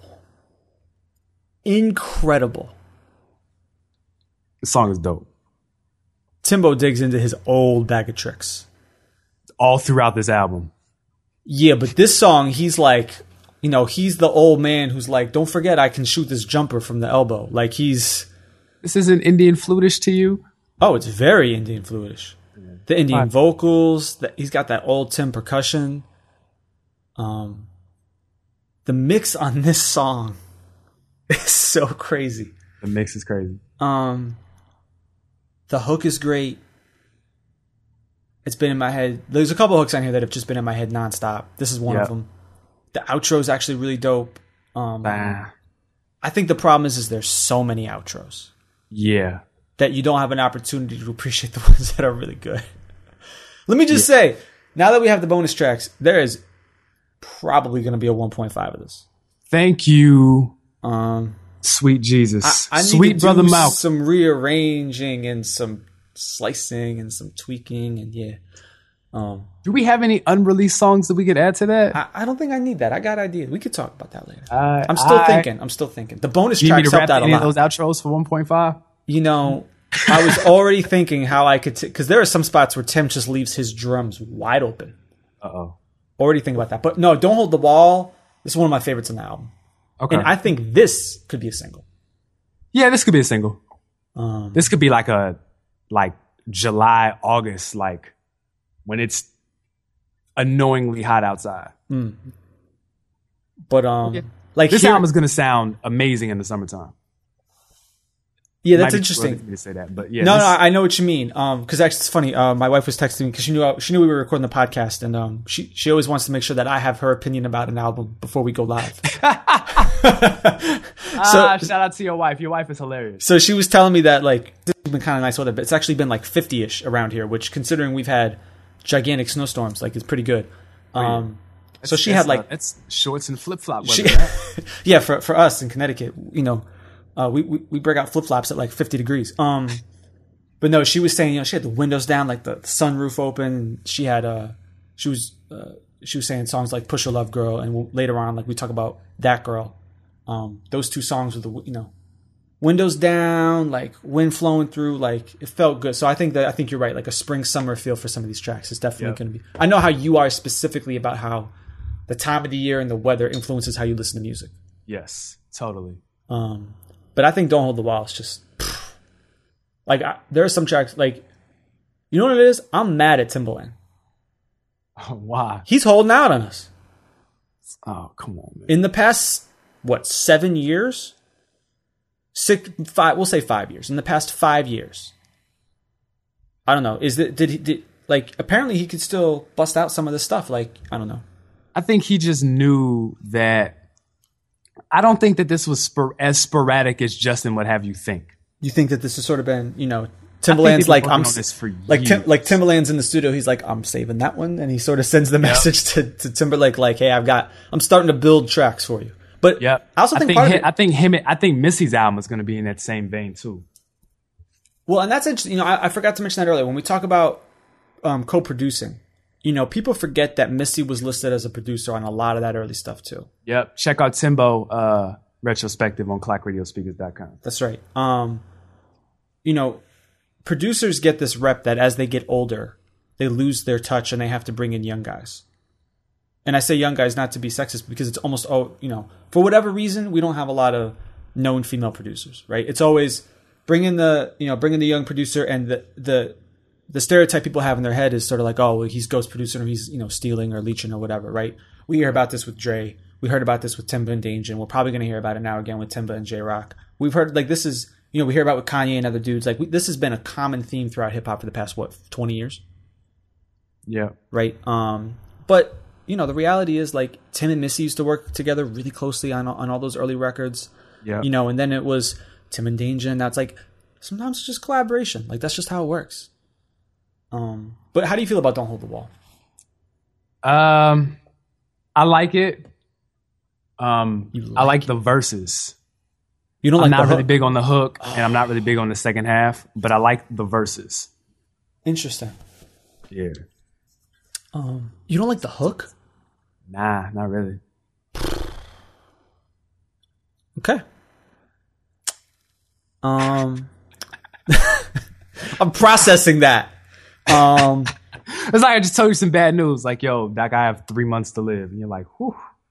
Incredible. The song is dope. Timbo digs into his old bag of tricks. All throughout this album. Yeah, but this song, he's like, you know, he's the old man who's like, don't forget I can shoot this jumper from the elbow. Like he's, This isn't Indian flutish to you? oh, it's very Indian fluidish. The Indian Fine. vocals, the, he's got that old Tim percussion. Um, the mix on this song is so crazy. The mix is crazy. Um, the hook is great. It's been in my head. There's a couple hooks on here that have just been in my head nonstop. This is one Yep. of them. The outro is actually really dope. Um, Bah. I think the problem is, is there's so many outros Yeah. that you don't have an opportunity to appreciate the ones that are really good. Let me just say, now that we have the bonus tracks, there is probably going to be a one point five of this. Thank you Um, Sweet Jesus. I, I need Sweet to brother do Malcolm. some rearranging and some slicing and some tweaking and yeah. Um, Do we have any unreleased songs that we could add to that? I, I don't think I need that. I got ideas. We could talk about that later. Uh, I'm still I, thinking. I'm still thinking. The bonus Do you need me tracks to helped rap out a any of lot. those outros for one point five? You know, I was already thinking how I could, because there are some spots where Tim just leaves his drums wide open. Uh oh. Already thinking about that. But no, Don't Hold the Wall. This is one of my favorites on the album. Okay. And I think this could be a single. Yeah, this could be a single. Um, This could be like a like July, August, like when it's annoyingly hot outside. but um, Yeah. like This here- album is gonna sound amazing in the summertime. yeah, Might that's be interesting. early for me to say that, but yeah. No, this- no, I know what you mean. Um, because actually, it's funny. Uh, my wife was texting me because she knew she knew we were recording the podcast, and um, she she always wants to make sure that I have her opinion about an album before we go live. ah, shout out to your wife. Your wife is hilarious. So she was telling me that like this has been kind of nice weather, but it's actually been like fifty-ish around here, which considering we've had gigantic snowstorms, like it's pretty good. Um, so she It's, had uh, like it's shorts and flip flop she, weather. right? yeah, for for us in Connecticut, you know, uh, we, we we break out flip flops at like fifty degrees. Um, but no, she was saying, you know, she had the windows down, like the sunroof open. She had uh, she was uh, she was saying songs like "Push Your Love Girl," and we'll, later on, like we talk about "That Girl." Um, those two songs with the you know, windows down, like wind flowing through, like it felt good. So I think that I think you're right. Like a spring summer feel for some of these tracks is definitely Yep. going to be. I know how you are specifically about how the time of the year and the weather influences how you listen to music. Yes, totally. Um, but I think "Don't Hold the Wall" is just pff, like I, there are some tracks like you know what it is. I'm mad at Timbaland. Oh, why? He's holding out on us Oh, come on, man. in the past what seven years, six, five. We'll say five years. In the past five years, I don't know. Is that did he did like apparently he could still bust out some of this stuff? Like I don't know. I think he just knew that. I don't think that this was spor- as sporadic as Justin would have you think. You think that this has sort of been you know they've Timbaland's been like working I'm on this for like Tim, years. like Timbaland's in the studio. He's like I'm saving that one, and he sort of sends the message to, to Timberlake like, "Hey, I've got I'm starting to build tracks for you." But Yeah, I also think, think part him, of it, I think him. I think Missy's album is going to be in that same vein too. well, and that's interesting. You know, I, I forgot to mention that earlier when we talk about um, co-producing. You know, people forget that Missy was listed as a producer on a lot of that early stuff too. Yep. Check out Timbo uh, retrospective on clack radio speakers dot com. That's right. Um, you know, producers get this rep that as they get older, they lose their touch and they have to bring in young guys. And I say young guys not to be sexist because it's almost, oh, you know, for whatever reason, we don't have a lot of known female producers, right? It's always bring in the, you know, bring in the young producer, and the the the stereotype people have in their head is sort of like, oh, well, he's ghost producing or he's, you know, stealing or leeching or whatever, right? We hear about this with Dre. We heard about this with Timba and Danger, and we're probably going to hear about it now again with Timba and J-Rock. We've heard, like, this is, you know, we hear about with Kanye and other dudes. Like, we, this has been a common theme throughout hip-hop for the past, what, twenty years? Yeah. Right? Um, but, you know, the reality is, like, Tim and Missy used to work together really closely on on all those early records. Yeah. You know, and then it was Tim and Danger, and that's like, sometimes it's just collaboration. Like, that's just how it works. Um, but how do you feel about Don't Hold the Wall? Um, I like it. Um, You I like like the verses. You don't I'm like not the really hook? big on the hook, and I'm not really big on the second half, but I like the verses. Interesting. Yeah. Um, you don't like the hook? Nah, not really. Okay. Um, I'm processing that. Um, It's like I just told you some bad news. Like, yo, that guy have three months to live, and you're like, whew.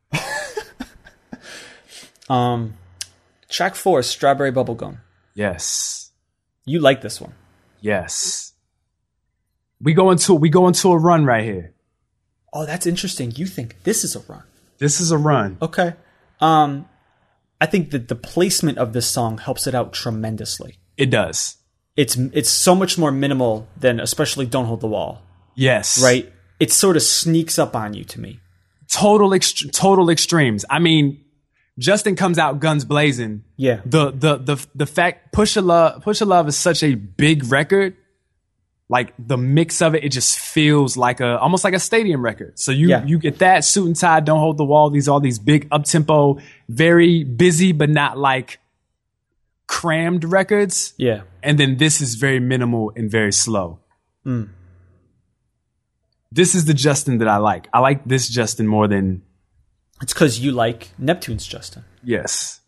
um, track four, Strawberry Bubblegum. Yes. You like this one? Yes. We go into we go into a run right here. Oh, that's interesting. You think this is a run? This is a run. Okay. Um, I think that the placement of this song helps it out tremendously. It does. It's it's so much more minimal than especially Don't Hold the Wall, Yes. right? It sort of sneaks up on you to me. Total ext- total extremes. I mean, Justin comes out guns blazing. Yeah. The the the the fact Push a Love Push a Love is such a big record like the mix of it, it just feels like a almost like a stadium record. So you Yeah. you get that Suit and Tie, Don't Hold the Wall. These all these big up tempo, very busy but not like crammed records. Yeah. And then this is very minimal and very slow. Mm. This is the Justin that I like. I like this Justin more than It's because you like Neptune's Justin. yes.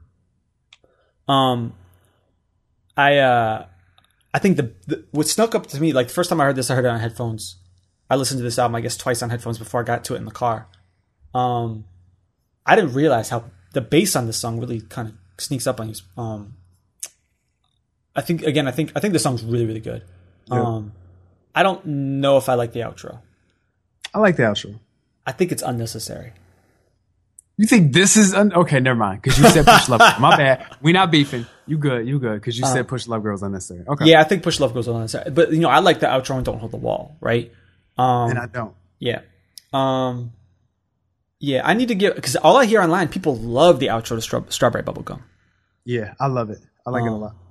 Um, I uh, I think the, the what snuck up to me, like the first time I heard this, I heard it on headphones. I listened to this album, I guess, twice on headphones before I got to it in the car. Um, I didn't realize how the bass on this song really kind of sneaks up on you. Um, I think again, I think I think the song's really really good. Yeah. Um, I don't know if I like the outro. I like the outro. I think it's unnecessary. You think this is un- okay? Never mind, because you said Push Love. My bad. We not beefing. You good? You good? Because you said Push Love Girls unnecessary. Okay. Yeah, I think Push Love goes on. But you know, I like the outro and Don't Hold the Wall, right? Um, And I don't. Yeah. Um, yeah, I need to get, because all I hear online, people love the outro to Straw- Strawberry Bubblegum. Yeah, I love it. I like Um, it a lot.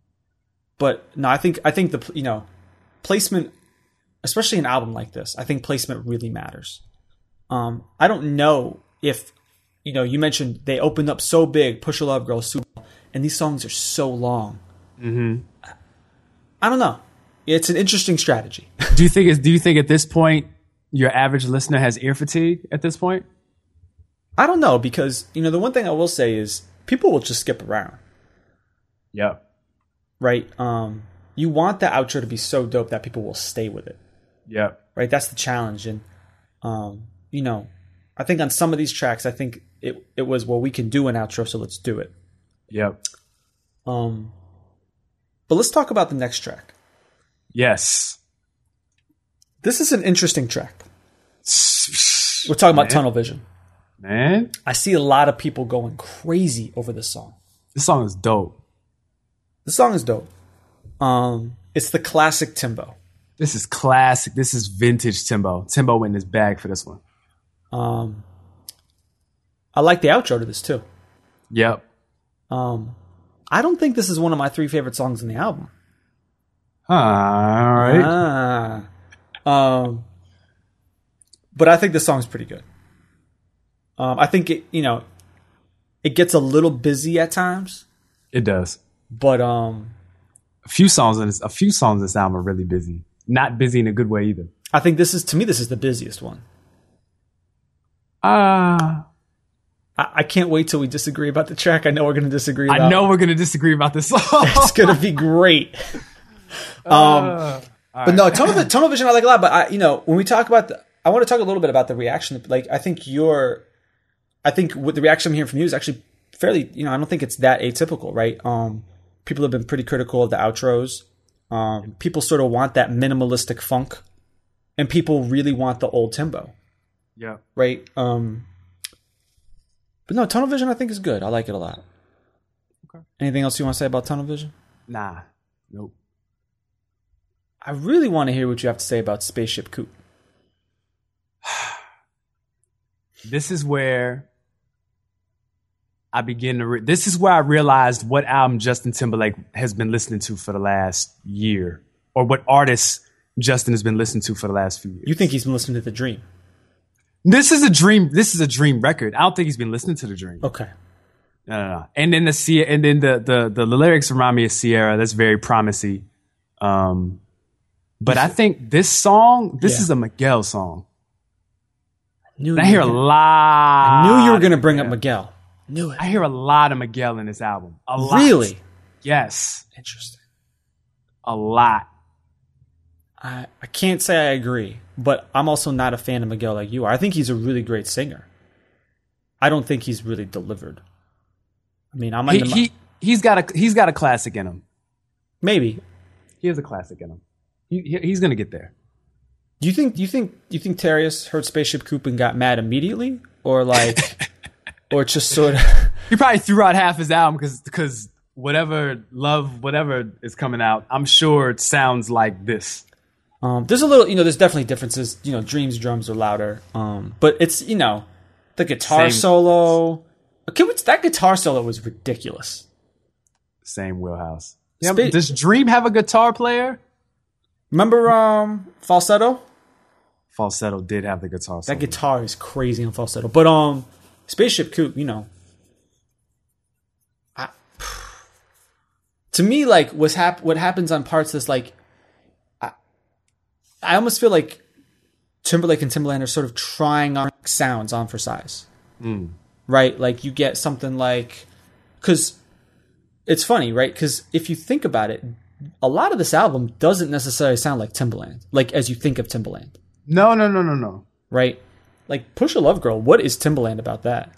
But no, I think, I think the, you know, placement, especially an album like this, I think placement really matters. Um, I don't know if, you know, you mentioned they opened up so big, Push Your Love Girl, Super Bowl, and these songs are so long. Mm-hmm. I don't know. It's an interesting strategy. Do you think? Is do you think at this point your average listener has ear fatigue at this point? I don't know, because, you know, the one thing I will say is people will just skip around. Yep. Right? Um, you want the outro to be so dope that people will stay with it. Yep. Right? That's the challenge. And, um, you know, I think on some of these tracks, I think it, it was, well, we can do an outro, so let's do it. Yep. Um, but let's talk about the next track. Yes. This is an interesting track. We're talking about Man. Tunnel Vision. Man, I see a lot of people going crazy over this song. this song is dope. The song is dope. Um, it's the classic Timbo. This is classic. This is vintage Timbo. Timbo in his bag for this one. Um, I like the outro to this too. Yep. Um, I don't think this is one of my three favorite songs in the album. All right. Ah. Um, but I think the song's pretty good. Um, I think it, you know, it gets a little busy at times, It does. but um, A few songs in this. A few songs in this album are really busy. Not busy in a good way either. I think this is, to me, this is the busiest one. Ah. I, I can't wait till we disagree about the track. I know we're going to disagree. About I know we're gonna disagree about this song. it's going to be great. Um, Uh, but no, tunnel, tunnel vision I like a lot. But I, you know, when we talk about the, I want to talk a little bit about the reaction. Like, I think your, I think what the reaction I'm hearing from you is actually fairly, you know, I don't think it's that atypical, right? Um, people have been pretty critical of the outros. Um, people sort of want that minimalistic funk, and people really want the old Timbo, yeah. right? Um, but no, tunnel vision I think is good. I like it a lot. Okay. Anything else you want to say about tunnel vision? Nah. Nope. I really want to hear what you have to say about Spaceship Coupe. This is where I begin to. Re- this is where I realized what album Justin Timberlake has been listening to for the last year, or what artists Justin has been listening to for the last few years. You think he's been listening to The Dream? This is a dream. This is a dream record. I don't think he's been listening to the Dream. Okay. No, no, no. And then the Sie- and then the, the the lyrics remind me of Sierra. That's very promising. Um, but I think this song, this Yeah. is a Miguel song. Knew And I you hear were a gonna- lot. I knew you were going to of bring up Miguel. Miguel. Knew it. I hear a lot of Miguel in this album. A lot. Really? Yes. Interesting. A lot. I, I can't say I agree, but I'm also not a fan of Miguel like you are. I think he's a really great singer. I don't think he's really delivered. I mean, I'm He, into my- he he's got a he's got a classic in him. maybe. He has a classic in him. He, he he's gonna get there. Do you think? Do you think? Do you think Terrius heard Spaceship Coupe and got mad immediately, or like, or just sort of? He probably threw out half his album because because whatever love whatever is coming out, I'm sure it sounds like this. Um, there's a little, you know, there's definitely differences. You know, Dream's drums are louder, um, but it's, you know, the guitar Same. solo. Okay, what's, that guitar solo was ridiculous. Same wheelhouse. Yeah, Spa- does Dream have a guitar player? Remember um, Falsetto? Falsetto did have the guitar solo. That guitar is crazy on Falsetto. But um, Spaceship Coupe, you know. I, to me, like, what's hap- what happens on parts is like, I, I almost feel like Timberlake and Timbaland are sort of trying on sounds on for size. Mm. Right? Like, you get something like, because it's funny, right? Because if you think about it, a lot of this album doesn't necessarily sound like Timbaland, like as you think of Timbaland. No, no, no, no, no. Right? Like, Push a Love Girl, what is Timbaland about that?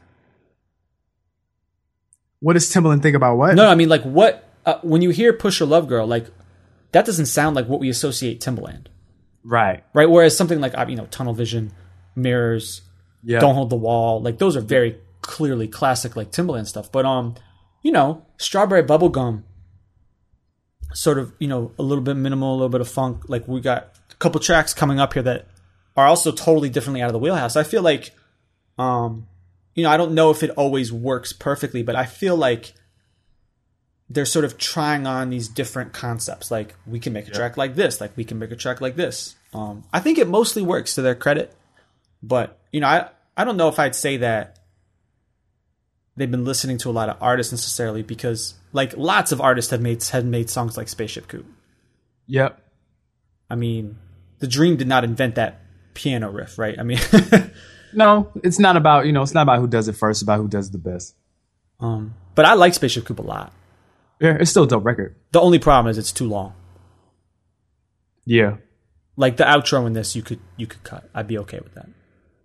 What does Timbaland think about what? No, I mean, like, what, uh, when you hear Push a Love Girl, like, that doesn't sound like what we associate Timbaland. Right. Right? Whereas something like, you know, Tunnel Vision, Mirrors, Yeah. Don't Hold the Wall, like, those are very clearly classic, like, Timbaland stuff. But, um, you know, Strawberry Bubblegum, sort of, you know, a little bit minimal, a little bit of funk. Like, we got a couple tracks coming up here that are also totally differently out of the wheelhouse. I feel like, um, you know, I don't know if it always works perfectly, but I feel like they're sort of trying on these different concepts. Like, we can make a yeah. track like this, like we can make a track like this. Um, I think it mostly works to their credit, but you know, I, I don't know if I'd say that they've been listening to a lot of artists necessarily, because like lots of artists have made have made songs like Spaceship Coupe. Yep. I mean, The Dream did not invent that piano riff, right? I mean, no, it's not about, you know, it's not about who does it first, it's about who does the best. Um, but I like Spaceship Coupe a lot. Yeah, it's still a dope record. The only problem is it's too long. Yeah. Like the outro in this, you could you could cut. I'd be okay with that.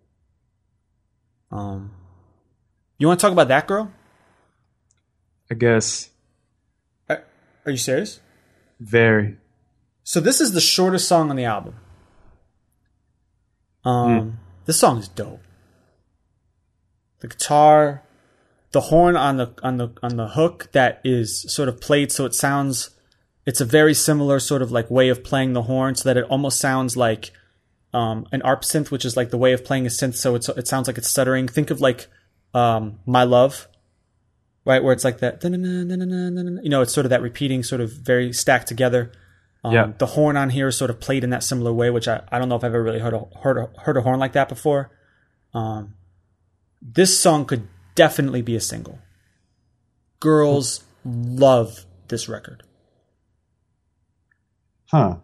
Um, you want to talk about That Girl? I guess. Are, are you serious? Very. So this is the shortest song on the album. Um, mm. This song is dope. The guitar, the horn on the on the on the hook that is sort of played so it sounds. It's a very similar sort of like way of playing the horn, so that it almost sounds like um, an ARP synth, which is like the way of playing a synth. So it's it sounds like it's stuttering. Think of like um, My Love, right, where it's like that. You know, it's sort of that repeating, sort of very stacked together. Um, yeah. The horn on here is sort of played in that similar way, which I, I don't know if I've ever really heard a, heard a, heard a horn like that before. Um, this song could definitely be a single. Girls love this record. Huh.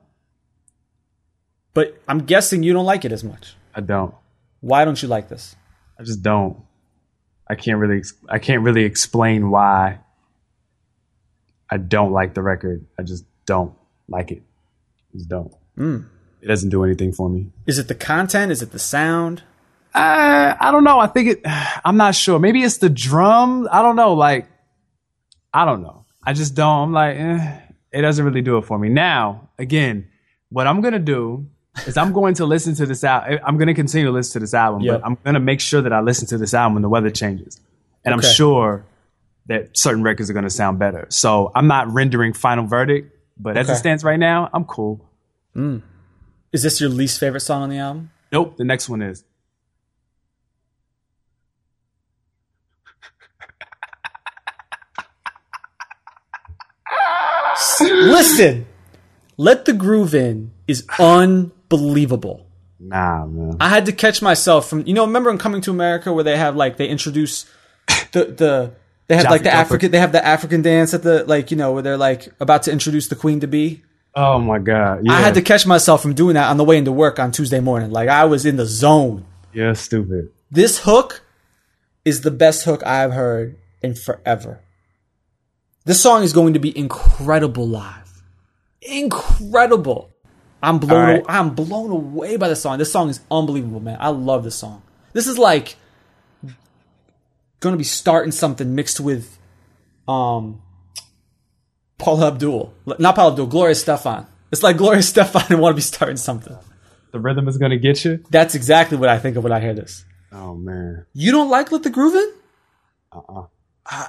But I'm guessing you don't like it as much. I don't. Why don't you like this? I just don't. I can't really I can't really explain why I don't like the record. I just don't like it. I just don't. Mm. It doesn't do anything for me. Is it the content? Is it the sound? Uh, I don't know. I think it, I'm not sure. Maybe it's the drum. I don't know. Like, I don't know. I just don't. I'm like, eh, it doesn't really do it for me. Now, again, what I'm going to do is I'm going to listen to this album. I'm going to continue to listen to this album, yep. but I'm going to make sure that I listen to this album when the weather changes. And okay. I'm sure that certain records are going to sound better. So I'm not rendering final verdict, but as okay. it stands right now, I'm cool. Mm. Is this your least favorite song on the album? Nope. The next one is. Listen, Let the Groove In is unbelievable. Nah, man. I had to catch myself from, you know, remember in Coming to America where they have like, they introduce the, the, they have Jaffe like the Joffer. African, they have the African dance at the, like, you know, where they're like about to introduce the Queen to be. Oh my God. Yeah. I had to catch myself from doing that on the way into work on Tuesday morning. Like I was in the zone. Yeah, stupid. This hook is the best hook I've heard in forever. This song is going to be incredible live. Incredible. I'm blown right. I'm blown away by this song. This song is unbelievable, man. I love this song. This is like going to be starting something mixed with um Paula Abdul. Not Paula Abdul, Gloria Estefan. It's like Gloria Estefan and want to be starting something. The rhythm is going to get you? That's exactly what I think of when I hear this. Oh, man. You don't like Let the Groove In? Uh-uh. I-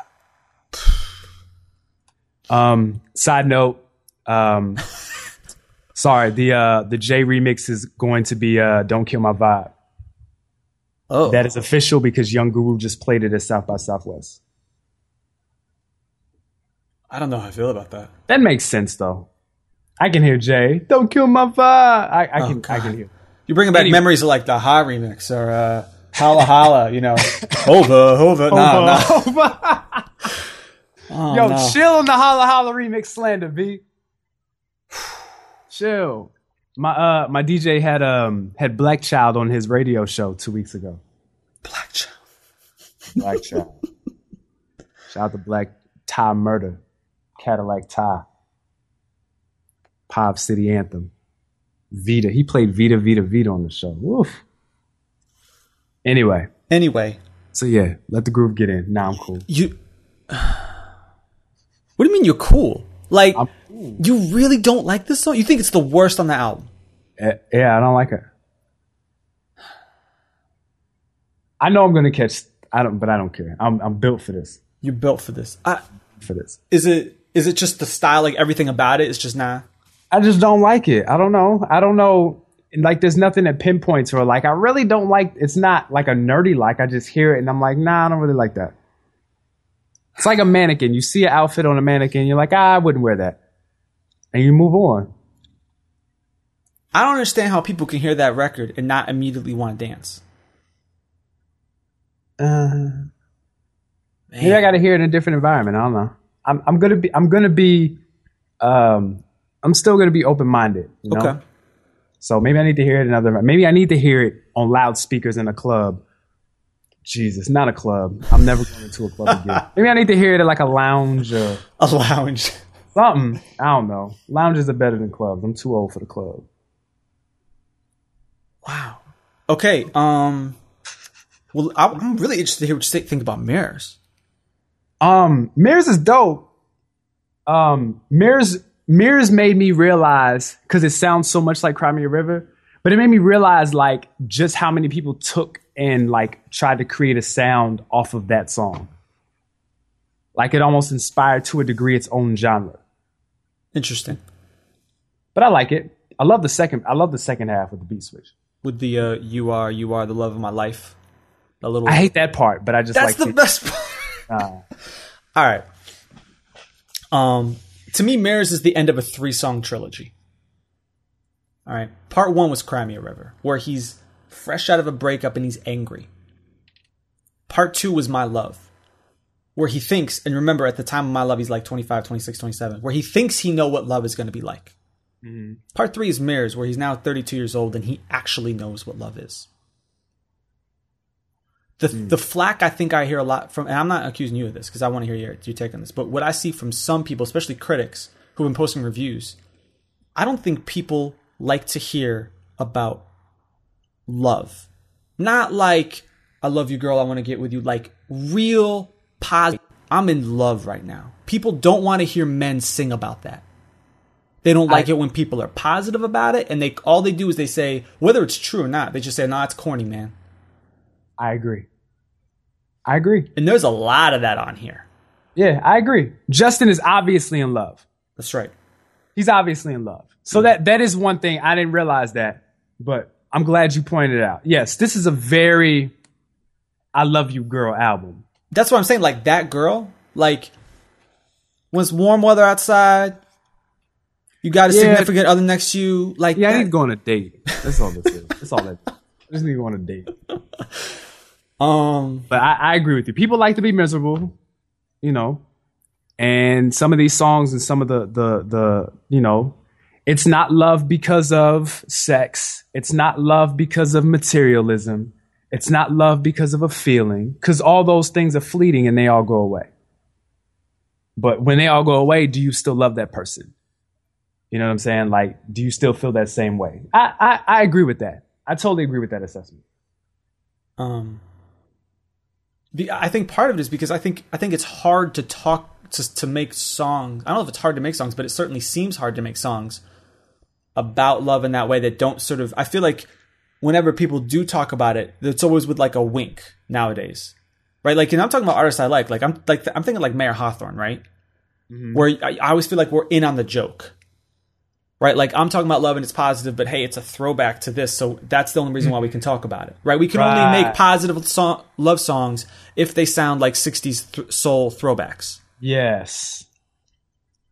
um, side note, um, sorry, the uh, the J remix is going to be uh, Don't Kill My Vibe. Oh. That is official because Young Guru just played it at South by Southwest. I don't know how I feel about that. That makes sense, though. I can hear Jay. Don't kill my vibe. I, I Oh, can. God. I can hear. You're bringing back Anyway. memories of like the Ha remix or uh, Holla Holla, you know. Hova, Hova. No, no. Oh, Yo, no. chill on the Holla Holla remix slander, B. Chill. My uh my D J had um had Black Child on his radio show two weeks ago. Black Child. Black Child. Shout out to Black Ty Murder. Cadillac Ty. Pop City Anthem. Vita. He played Vita Vita Vita on the show. Woof. Anyway. Anyway. So yeah, let the groove get in. Now I'm cool. You. What do you mean you're cool? Like, I'm cool. you really don't like this song? You think it's the worst on the album? Eh, Yeah, I don't like it. I know I'm gonna catch. I don't, but I don't care. I'm I'm built for this. You're built for this. I, For this. is it is it just the style? Like everything about it is just nah. I just don't like it. I don't know. I don't know. Like, there's nothing that pinpoints or like I really don't like. It's not like a nerdy like. I just hear it and I'm like, nah, I don't really like that. It's like a mannequin. You see an outfit on a mannequin, you're like, ah, I wouldn't wear that, and you move on. I don't understand how people can hear that record and not immediately want to dance. Uh, maybe I got to hear it in a different environment. I don't know. I'm I'm gonna be I'm gonna be um I'm still gonna be open minded. You know? Okay. So maybe I need to hear it in another. Maybe I need to hear it on loudspeakers in a club. Jesus, not a club. I'm never going to a club again. Maybe I need to hear it at like a lounge or A lounge. something. I don't know. Lounges are better than clubs. I'm too old for the club. Wow. Okay. Um. Well, I- I'm really interested to hear what you think about Mirrors. Um, Mirrors is dope. Um, Mirrors Mirrors made me realize, because it sounds so much like Cry Me a River, but it made me realize like just how many people took and like tried to create a sound off of that song. Like it almost inspired to a degree its own genre. Interesting. But I like it. I love the second. I love the second half of the beat switch. With the uh, "You Are, You Are the Love of My Life," a little. I hate that part, but I just That's like the it. best part. Uh, All right. Um, to me, Mirrors is the end of a three-song trilogy. All right. Part one was Cry Me a River, where he's fresh out of a breakup and he's angry. Part two was My Love, where he thinks, and remember at the time of My Love, he's like twenty-five, twenty-six, twenty-seven, where he thinks he know what love is going to be like. mm-hmm. Part three is Mirrors, where he's now thirty-two years old and he actually knows what love is. The Mm. the flack I think I hear a lot from, and I'm not accusing you of this because I want to hear your, your take on this, but what I see from some people, especially critics who've been posting reviews, I don't think people like to hear about love. Not like, I love you, girl, I want to get with you. Like real positive, I'm in love right now. People don't want to hear men sing about that. They don't like I- it when people are positive about it, and they all they do is they say, whether it's true or not, they just say, "No, it's corny, man." I agree. I agree. And there's a lot of that on here. Yeah, I agree. Justin is obviously in love. That's right. He's obviously in love. So that that is one thing. I didn't realize that, but I'm glad you pointed it out. Yes, this is a very I Love You Girl album. That's what I'm saying. Like that girl, like when it's warm weather outside, you got a Yeah. significant other next to you. Like Yeah, I that- need to go on a date. That's all this is. That's all that. I just need to go on a date. um, But I, I agree with you. People like to be miserable, you know. And some of these songs and some of the the the you know, it's not love because of sex. It's not love because of materialism. It's not love because of a feeling. Because all those things are fleeting and they all go away. But when they all go away, do you still love that person? You know what I'm saying? Like, do you still feel that same way? I I, I agree with that. I totally agree with that assessment. um, the, I think part of it is because I think I think it's hard to talk to to make songs. I don't know if it's hard to make songs, but it certainly seems hard to make songs about love in that way that don't sort of. I feel like whenever people do talk about it, it's always with like a wink nowadays, right? Like, and I'm talking about artists I like. Like I'm like I'm thinking like Mayer Hawthorne, right? Mm-hmm. Where I, I always feel like we're in on the joke, right? Like I'm talking about love and it's positive, but hey, it's a throwback to this, so that's the only reason why we can talk about it, right? We can Right. only make positive song, love songs if they sound like sixties th- soul throwbacks, Yes.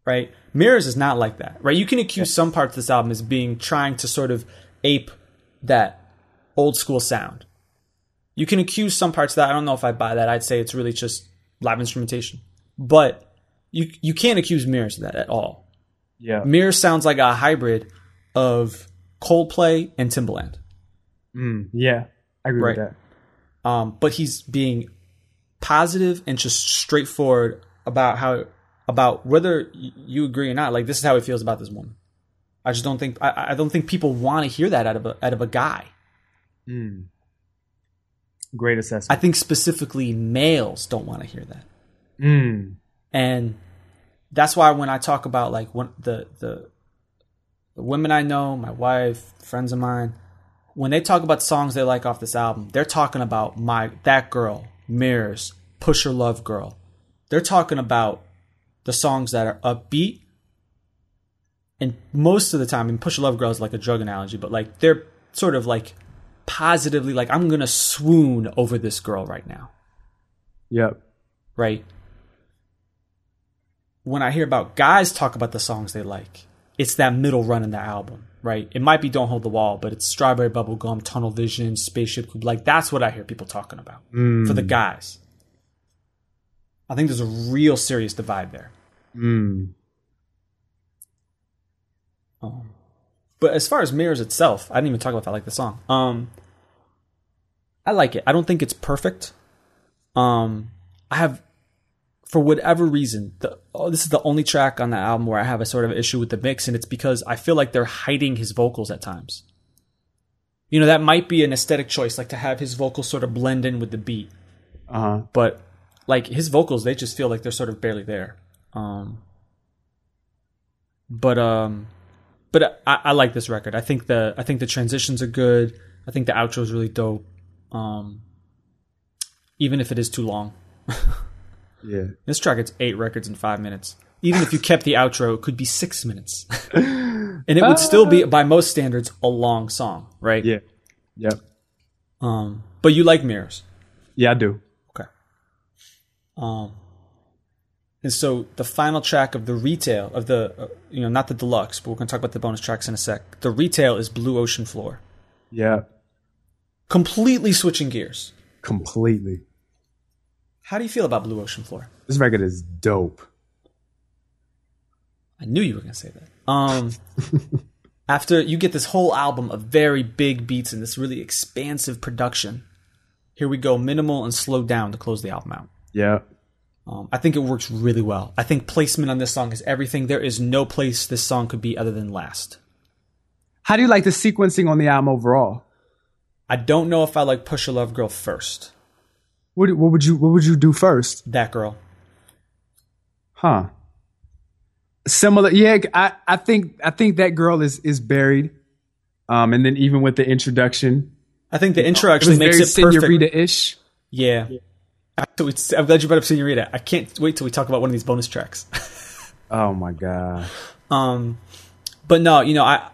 right? Mirrors is not like that, right? You can accuse some parts of this album as being trying to sort of ape that old school sound. You can accuse some parts of that. I don't know if I buy that. I'd say it's really just live instrumentation. But you you can't accuse Mirrors of that at all. Yeah. Mirrors sounds like a hybrid of Coldplay and Timbaland. Mm, yeah, I agree Right. with that. Um, but he's being positive and just straightforward about how about whether y- you agree or not. Like, this is how he feels about this woman. I just don't think I, I don't think people want to hear that out of a out of a guy. Mm. Great I assessment. think specifically males don't want to hear that, Mm. and that's why when I talk about like when the the the women I know, my wife, friends of mine, when they talk about songs they like off this album, they're talking about my that girl, Mirrors, Pusher Love Girl. They're talking about the songs that are upbeat. And most of the time, and Pusher Love Girl is like a drug analogy, but like they're sort of like positively like, I'm going to swoon over this girl right now. Yep. Right? When I hear about guys talk about the songs they like, it's that middle run in the album, right? It might be Don't Hold the Wall, but it's Strawberry Bubblegum, Tunnel Vision, Spaceship Coupe. Like, that's what I hear people talking about Mm. for the guys. I think there's a real serious divide there. Mm. Um, but as far as Mirrors itself, I didn't even talk about if I like the song. Um, I like it. I don't think it's perfect. Um, I have, for whatever reason, the, oh, this is the only track on the album where I have a sort of issue with the mix, and it's because I feel like they're hiding his vocals at times. You know, that might be an aesthetic choice, like to have his vocals sort of blend in with the beat. Uh-huh. But like his vocals, they just feel like they're sort of barely there. Um, but um, but I, I like this record. I think the I think the transitions are good. I think the outro is really dope. Um, even if it is too long. Yeah. This track, it's eight records in five minutes. Even if you kept the outro, it could be six minutes, and it would still be, by most standards, a long song, right? Yeah. Yep. Um, but you like Mirrors. Yeah, I do. Okay. Um, and so the final track of the retail of the, uh, you know, not the deluxe, but we're going to talk about the bonus tracks in a sec. The retail is Blue Ocean Floor. Yeah. Completely switching gears. Completely. How do you feel about Blue Ocean Floor? This record is dope. I knew you were going to say that. Um, after you get this whole album of very big beats and this really expansive production, here we go, minimal and slowed down to close the album out. Yeah. Um, I think it works really well. I think placement on this song is everything. There is no place this song could be other than last. How do you like the sequencing on the album overall? I don't know if I like Pusher Love Girl first. What what would you what would you do first? That girl. Huh. Similar, yeah. I, I think I think that girl is is buried, um, and then even with the introduction, I think the intro actually it was makes very it perfect. Senorita-ish. Yeah. So it's, I'm glad you brought up Senorita. I can't wait till we talk about one of these bonus tracks. Oh my god. um, but no, you know, I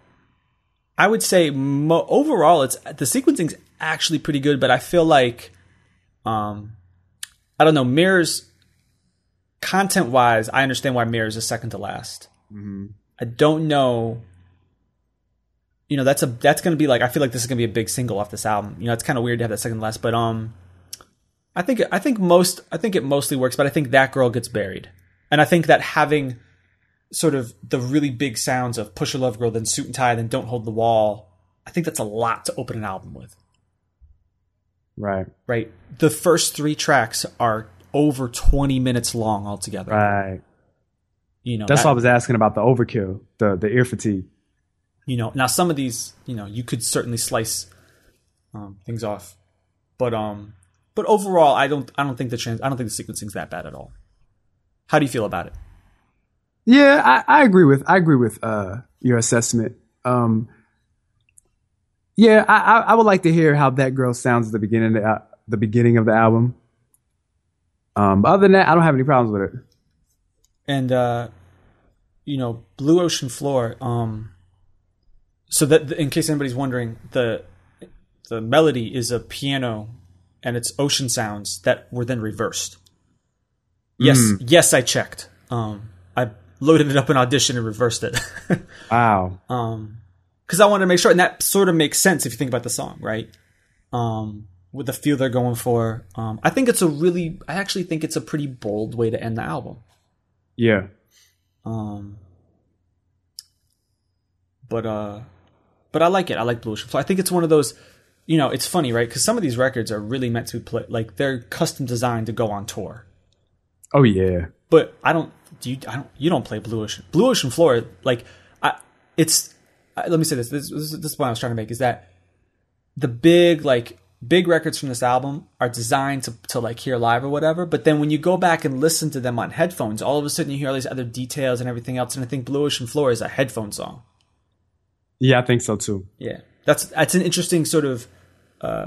I would say mo- overall, it's the sequencing's actually pretty good, but I feel like, um, I don't know, Mirrors. Content wise, I understand why Mirrors is second to last. Mm-hmm. I don't know. You know, that's a that's going to be like, I feel like this is going to be a big single off this album. You know, it's kind of weird to have that second to last, but um, I think I think most I think it mostly works. But I think That Girl gets buried, and I think that having sort of the really big sounds of Pusher Love Girl, then Suit and Tie, then Don't Hold the Wall, I think that's a lot to open an album with. Right. Right. The first three tracks are over twenty minutes long altogether. Right. You know, That's that, why I was asking about the overkill, the the ear fatigue. You know, now some of these, you know, you could certainly slice um, things off, but um, but overall, I don't, I don't think the trans, I don't think the sequencing's that bad at all. How do you feel about it? Yeah, I, I agree with I agree with uh, your assessment. Um, yeah, I, I, I would like to hear how That Girl sounds at the beginning of the, uh, the beginning of the album. Um, but other than that, I don't have any problems with it. And uh, you know, Blue Ocean Floor. Um, so that in case anybody's wondering, the the melody is a piano, and it's ocean sounds that were then reversed. Yes, Mm. yes, I checked. Um, I loaded it up in Audition and reversed it. Wow. Um, because I wanted to make sure, and that sort of makes sense if you think about the song, right? Um, with the feel they're going for. Um, I think it's a really, I actually think it's a pretty bold way to end the album. Yeah. Um, but uh, but I like it. I like Blue Ocean Floor. I think it's one of those, you know, it's funny, right? Because some of these records are really meant to be played, like they're custom designed to go on tour. Oh yeah. But I don't. Do you? I don't. You don't play Blue Ocean. Blue Ocean Floor. Like, I. It's. I, let me say this. This, this. This is what I was trying to make. Is that the big like big records from this album are designed to to like hear live or whatever. But then when you go back and listen to them on headphones, all of a sudden you hear all these other details and everything else. And I think Blue Ocean Floor is a headphone song. Yeah, I think so too. Yeah, that's that's an interesting sort of. Uh,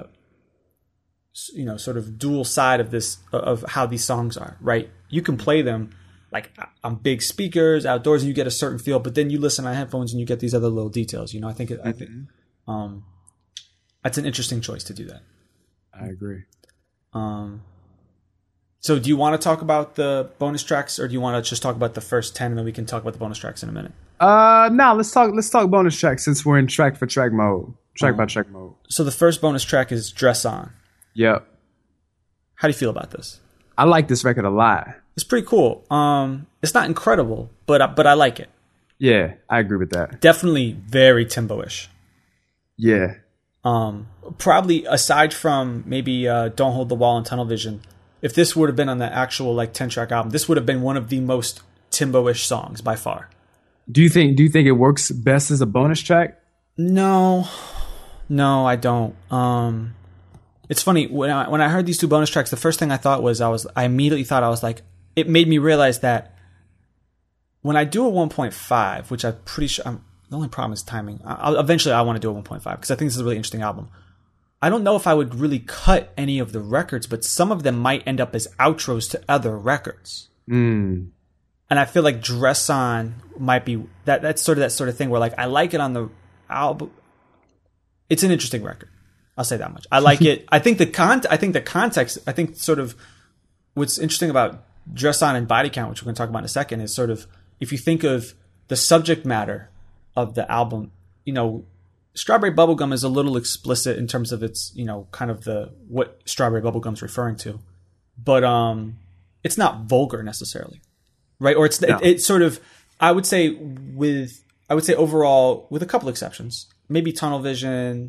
you know, sort of dual side of this, of how these songs are, right? You can play them like on big speakers outdoors and you get a certain feel, but then you listen on headphones and you get these other little details, you know, I think, I think, um, that's an interesting choice to do that. I agree. Um, so do you want to talk about the bonus tracks or do you want to just talk about the first ten and then we can talk about the bonus tracks in a minute? Uh, no, let's talk, let's talk bonus tracks since we're in track for track mode, track um, by track mode. So the first bonus track is Dress On. Yep. How do you feel about this? I like this record a lot. It's pretty cool. Um, it's not incredible, but but I like it. Yeah, I agree with that. Definitely very Timbo-ish. Yeah. Um, probably aside from maybe uh, Don't Hold the Wall and Tunnel Vision, if this would have been on the actual like ten track album, this would have been one of the most Timbo-ish songs by far. Do you think? Do you think it works best as a bonus track? No, no, I don't. Um. It's funny when I, when I heard these two bonus tracks, the first thing I thought was I was I immediately thought I was like, it made me realize that when I do a one point five, which I'm pretty sure I'm, the only problem is timing. I'll, eventually, I want to do a one point five because I think this is a really interesting album. I don't know if I would really cut any of the records, but some of them might end up as outros to other records. Mm. And I feel like Dress On might be that. That's sort of that sort of thing where like I like it on the album. It's an interesting record. I'll say that much. I like it. I think the con. I think the context. I think sort of what's interesting about Dress On and Body Count, which we're going to talk about in a second, is sort of if you think of the subject matter of the album. You know, Strawberry Bubblegum is a little explicit in terms of its, you know, kind of the what Strawberry Bubblegum's referring to, but um, it's not vulgar necessarily, right? Or it's no. it, it's sort of. I would say with I would say overall with a couple exceptions, maybe Tunnel Vision.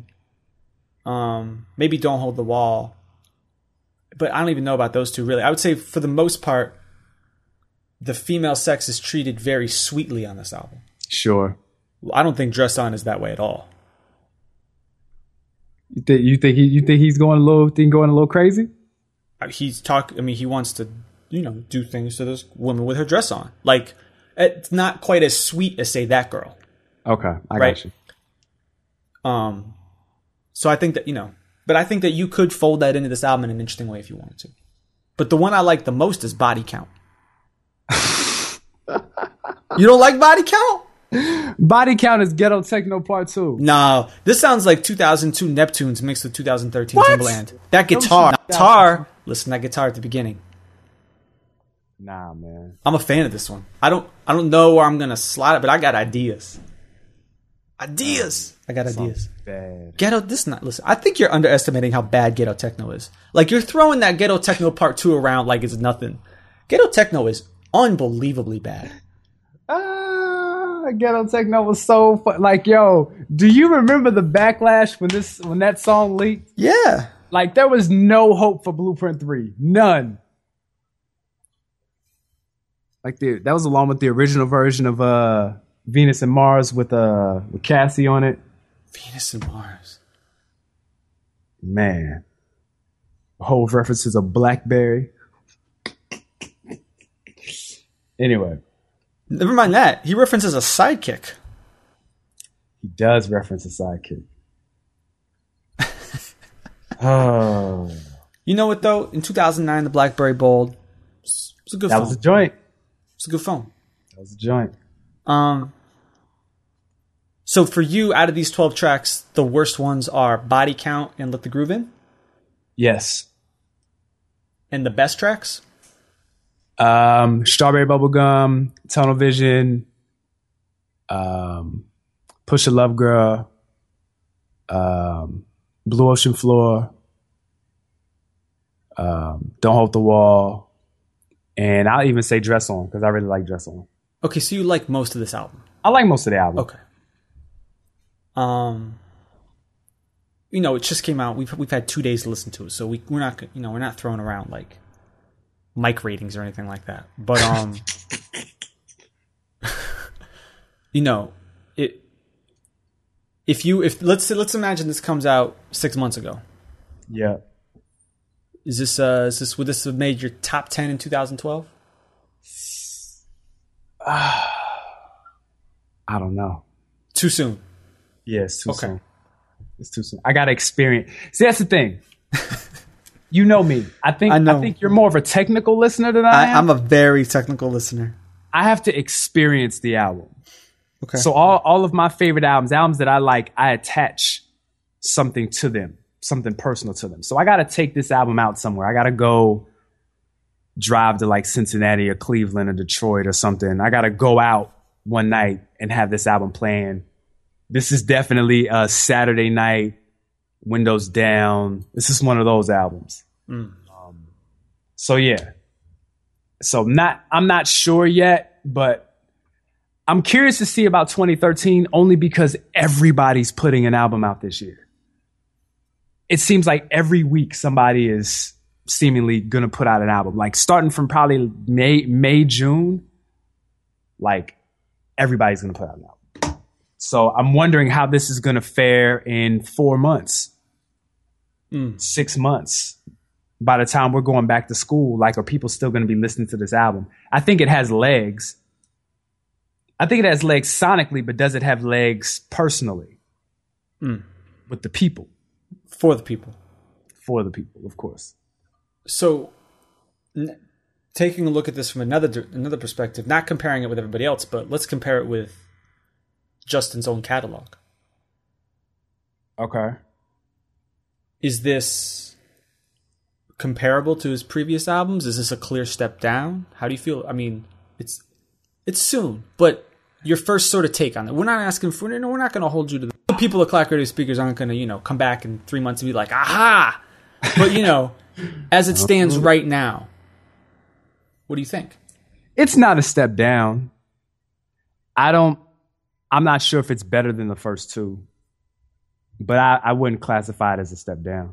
Um, maybe Don't Hold the Wall, but I don't even know about those two really. I would say for the most part, the female sex is treated very sweetly on this album. Sure. I don't think Dress On is that way at all. You think you think he you think he's going a little think going a little crazy? He's talk. I mean, he wants to you know do things to this woman with her dress on. Like it's not quite as sweet as say That Girl. Okay, I right? got you. Um. So I think that, you know, but I think that you could fold that into this album in an interesting way if you wanted to. But the one I like the most is Body Count. You don't like Body Count? Body Count is Ghetto Techno Part two. No, this sounds like two thousand two Neptunes mixed with two thousand thirteen What? Timbaland. That guitar, guitar, listen to that guitar at the beginning. Nah, man. I'm a fan of this one. I don't, I don't know where I'm going to slide it, but I got ideas. Ideas. I got ideas. Bad. Ghetto, this not listen. I think you're underestimating how bad Ghetto Techno is. Like you're throwing that Ghetto Techno Part Two around like it's nothing. Ghetto Techno is unbelievably bad. Ah, Ghetto Techno was so fun. Like, yo, do you remember the backlash when this when that song leaked? Yeah. Like there was no hope for Blueprint Three. None. Like the that was along with the original version of uh. Venus and Mars with uh with Cassie on it. Venus and Mars. Man. Whole references of Blackberry. Anyway. Never mind that. He references a sidekick. He does reference a sidekick. Oh. You know what though? In two thousand nine, the BlackBerry Bold was a good that phone. That was a joint. It's a good phone. That was a joint. Um So for you, out of these twelve tracks, the worst ones are Body Count and Let the Groove In? Yes. And the best tracks? Um, Strawberry Bubblegum, Tunnel Vision, um, Push a Love Girl, um, Blue Ocean Floor, um, Don't Hold the Wall, and I'll even say Dress On because I really like Dress On. Okay, so you like most of this album. I like most of the album. Okay. Um, you know, it just came out. We've we've had two days to listen to it, so we we're not you know we're not throwing around like mic ratings or anything like that. But um, you know, it if you if let's let's imagine this comes out six months ago. Yeah. Is this uh is this would this have made your top ten in two thousand twelve? I don't know. Too soon. Yeah, it's too Okay. soon. It's too soon. I gotta experience. See, that's the thing. You know me. I think I I, know. think you're more of a technical listener than I, I, am. I'm a very technical listener. I have to experience the album. Okay. So all, all of my favorite albums, albums that I like, I attach something to them, something personal to them. So I got to take this album out somewhere. I got to go drive to like Cincinnati or Cleveland or Detroit or something. I got to go out one night and have this album playing. This is definitely a Saturday night, windows down. This is one of those albums. Mm. Um, so yeah. So not, I'm not sure yet, but I'm curious to see about twenty thirteen only because everybody's putting an album out this year. It seems like every week somebody is seemingly going to put out an album. Like starting from probably May, May, June, like everybody's going to put out an album. So I'm wondering how this is going to fare in four months, Mm. six months. By the time we're going back to school, like, are people still going to be listening to this album? I think it has legs. I think it has legs sonically, but does it have legs personally Mm. with the people? For the people. For the people, of course. So, n- taking a look at this from another another perspective, not comparing it with everybody else, but let's compare it with Justin's own catalog. Okay. Is this comparable to his previous albums? Is this a clear step down? How do you feel? I mean, it's it's soon, but your first sort of take on it. We're not asking for, you know, we're not going to hold you to the, the people at Clack Radio Speakers aren't going to, you know, come back in three months and be like, aha! But, you know, as it stands right now, what do you think? It's not a step down. I don't, I'm not sure if it's better than the first two, but I, I wouldn't classify it as a step down.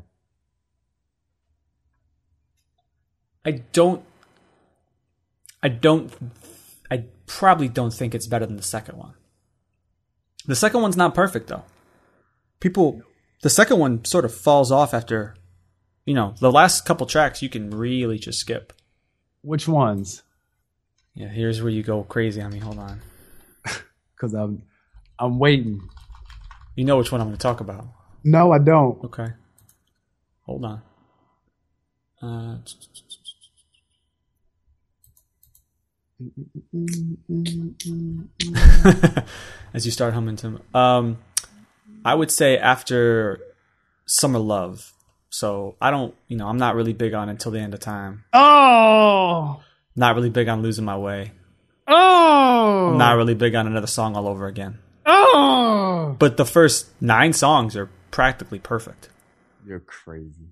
I don't, I don't, I probably don't think it's better than the second one. The second one's not perfect, though. People, the second one sort of falls off after, you know, the last couple tracks you can really just skip. Which ones? Yeah, here's where you go crazy on me. Hold on. Because I'm, I'm waiting. You know which one I'm going to talk about. No, I don't. Okay. Hold on. Uh, as you start humming to um I would say after Summer Love. So I don't, you know, I'm not really big on Until the End of Time. Oh. Not really big on Losing My Way. Oh. I'm not really big on Another Song All Over Again. Oh. But the first nine songs are practically perfect. You're crazy.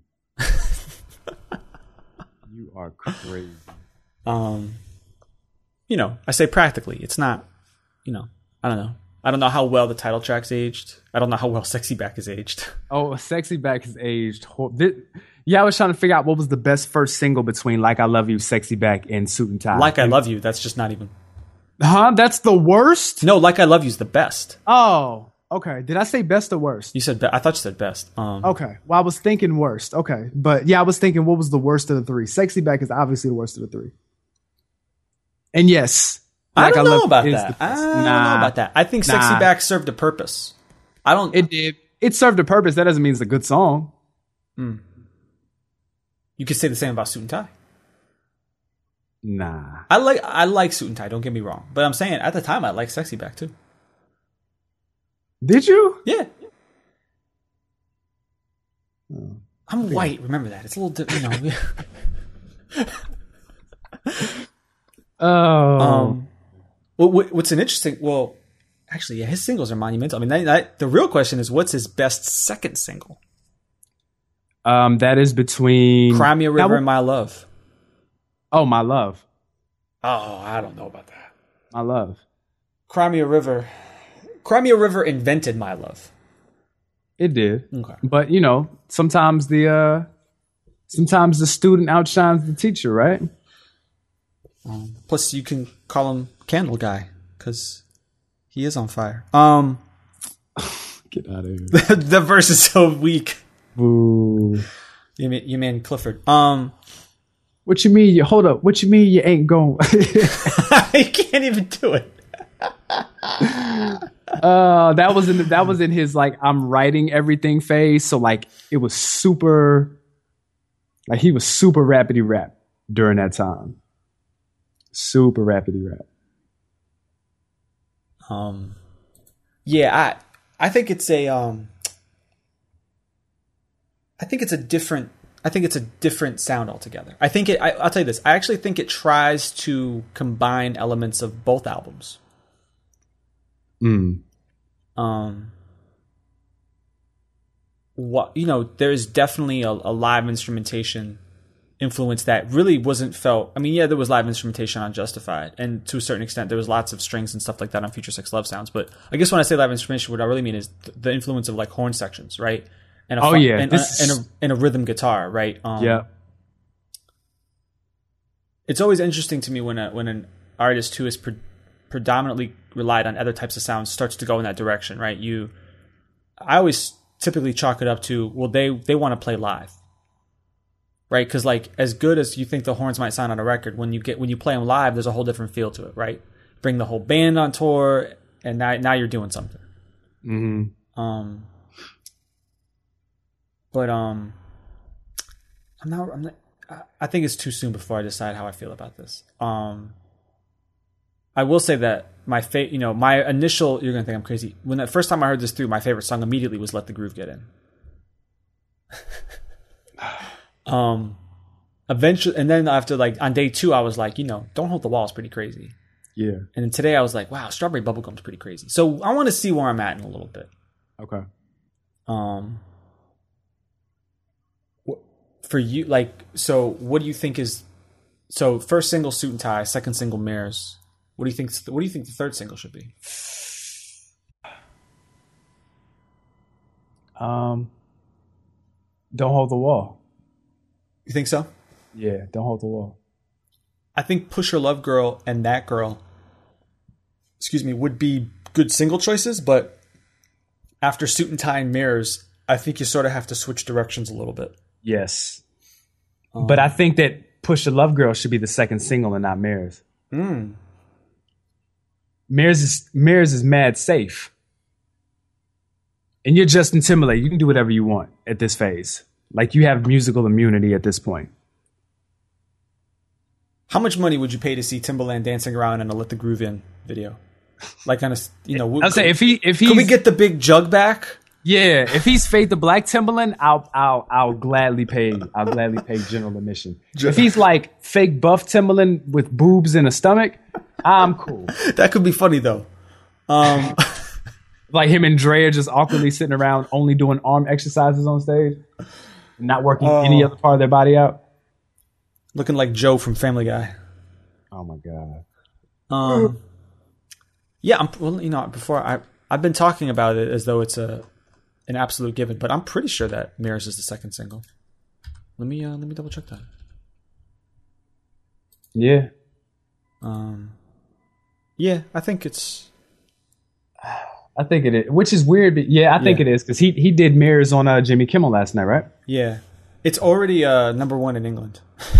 You are crazy. Um you know, I say practically. It's not, you know, I don't know. I don't know how well the title track's aged. I don't know how well Sexy Back is aged. Oh, Sexy Back is aged. hor- Thi- Yeah, I was trying to figure out what was the best first single between Like I Love You, Sexy Back, and Suit and Tie. Like I Love You, that's just not even. Huh? That's the worst? No, Like I Love You is the best. Oh, okay. Did I say best or worst? You said be- I thought you said best. Um, Okay. Well, I was thinking worst. Okay. But yeah, I was thinking what was the worst of the three. Sexy Back is obviously the worst of the three. And yes. I Like don't know Love You about is that. the I best. don't Nah. know about that. I think Sexy Nah. Back served a purpose. I don't. It did. It served a purpose. That doesn't mean it's a good song. You could say the same about Suit and Tie. Nah. I like I like Suit and Tie. Don't get me wrong, but I'm saying at the time I liked Sexy Back too. Did you? Yeah, Oh. I'm white. Remember that. It's a little, di- you know. Oh, Um, what, what, what's an interesting? Well, actually, yeah, his singles are monumental. I mean, that, that, the real question is, what's his best second single? um, that is between Cry Me a River That- and My Love. Oh, my love, Oh, I don't know about that. my love. Cry Me a River. Cry Me a River invented My Love. It did, Okay. but you know, sometimes the uh, sometimes the student outshines the teacher, right? Um, plus, you can call him Candle Guy because he is on fire. Um, Get out of here. the verse is so weak. Boo. You mean, you mean Clifford? Um, What you mean? You hold up. What you mean? You ain't going? I can't even do it. Uh, that was in the, that was in his like I'm writing everything phase. So like it was super, like he was super rapidy rap during that time. Super rapidy rap. Um, yeah, I I think it's a um, I think it's a different. I think it's a different sound altogether. I think it. I, I'll tell you this. I actually think it tries to combine elements of both albums. Mm. Um, what you know, there's definitely a, a live instrumentation influence that really wasn't felt. I mean, yeah, there was live instrumentation on Justified, and to a certain extent, there was lots of strings and stuff like that on Future Sex Love Sounds. But I guess when I say live instrumentation, what I really mean is th- the influence of like horn sections, right? And a Oh, fun- yeah, and, this a, and, is- a, and a rhythm guitar, right? Um, Yeah. It's always interesting to me when a, when an artist who is pre- predominantly relied on other types of sounds starts to go in that direction, right? You, I always typically chalk it up to, well, they they want to play live, right? Because like as good as you think the horns might sound on a record, when you get when you play them live, there's a whole different feel to it, right? Bring the whole band on tour, and now now you're doing something. Mm-hmm. Um, but um, I'm not. I'm not. I- I think it's too soon before I decide how I feel about this. Um, I will say that my fa- you know, my initial. You're gonna think I'm crazy. When the first time I heard this through, my favorite song immediately was "Let the Groove Get In." um, eventually, and then after like on day two, I was like, you know, "Don't Hold the Wall" is pretty crazy. Yeah. And then today I was like, wow, Strawberry Bubblegum's pretty crazy. So I want to see where I'm at in a little bit. Okay. Um, wh- for you, like, so what do you think is, so first single Suit and Tie, second single Mirrors. What do you think, what do you think the third single should be? Um. Don't hold the wall. You think so? Yeah. Don't hold the wall. I think Push Your Love Girl and That Girl, excuse me, would be good single choices, but after Suit and Tie and Mirrors, I think you sort of have to switch directions a little bit. Yes. Um, But I think that Push the Love Girl should be the second single and not Mirrors. Mm. Mirrors is Mirrors is mad safe. And you're Justin Timberlake. You can do whatever you want at this phase. Like you have musical immunity at this point. How much money would you pay to see Timbaland dancing around in a Let the Groove In video? Like on a, you know, I'll say if he if he can we get the big jug back? yeah, if he's Fade the Black Timberland, I'll I'll I'll gladly pay I'll gladly pay general admission. If he's like fake buff Timberland with boobs and a stomach, I'm cool. That could be funny though. Um, Like him and Dre are just awkwardly sitting around only doing arm exercises on stage, not working Oh. any other part of their body out. looking like Joe from Family Guy. Oh my god. Um, yeah, I'm, well, you know, before I I've been talking about it as though it's a an absolute given, but I'm pretty sure that Mirrors is the second single. Let me uh, let me double check that. Yeah. Um, yeah, I think it's I think it is, which is weird, but yeah, I think Yeah. it is because he he did Mirrors on uh, Jimmy Kimmel last night, right? yeah, it's already uh number one in England.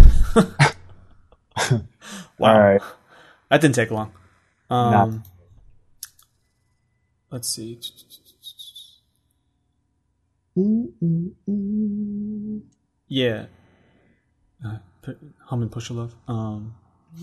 Wow, All right. that didn't take long. Um, Nah. Let's see. Yeah, uh, pu- hum and push a love. Um,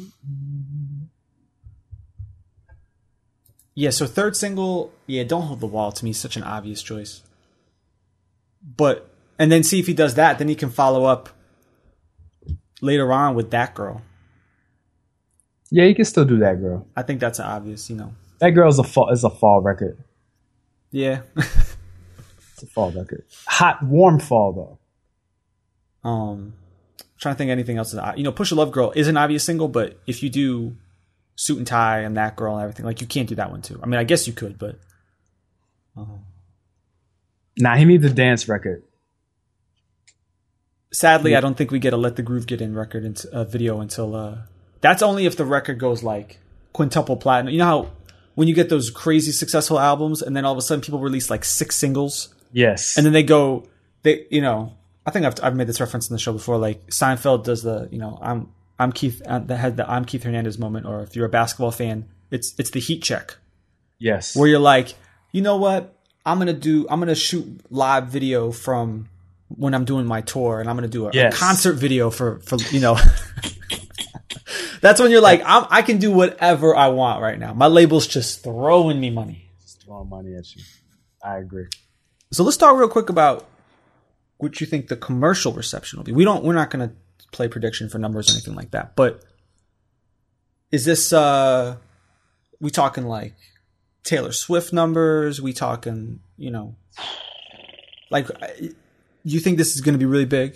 yeah, so third single, yeah, Don't Hold the Wall to me is such an obvious choice. But and then see if he does that, then he can follow up later on with That Girl. Yeah, you can still do that, girl. I think that's obvious, you know. That girl's a fall is a fall record. Yeah. It's a fall record. Hot, warm fall though. Um, I'm trying to think of anything else. That, you know, Push a Love Girl is an obvious single, but if you do Suit and Tie and That Girl and everything, like you can't do that one too. I mean, I guess you could, but. Uh-huh. Nah, he needs a dance record. Sadly, yeah. I don't think we get a Let the Groove Get In record into a uh, video until. Uh, that's only if the record goes like quintuple platinum. You know how when you get those crazy successful albums and then all of a sudden people release like six singles. Yes. And then they go, they you know, I think I've I've made this reference in the show before. Like Seinfeld does the, you know, I'm I'm Keith uh, that had the I'm Keith Hernandez moment, or if you're a basketball fan, it's it's the heat check. Yes. Where you're like, you know what, I'm gonna do, I'm gonna shoot live video from when I'm doing my tour, and I'm gonna do a, yes. a concert video for for you know. That's when you're like, I'm, I can do whatever I want right now. My label's just throwing me money. Just throwing money at you. I agree. So let's talk real quick about what you think the commercial reception will be. We don't. We're not going to play prediction for numbers or anything like that. But is this? Uh, we talking like Taylor Swift numbers? We talking, you know, like, you think this is going to be really big?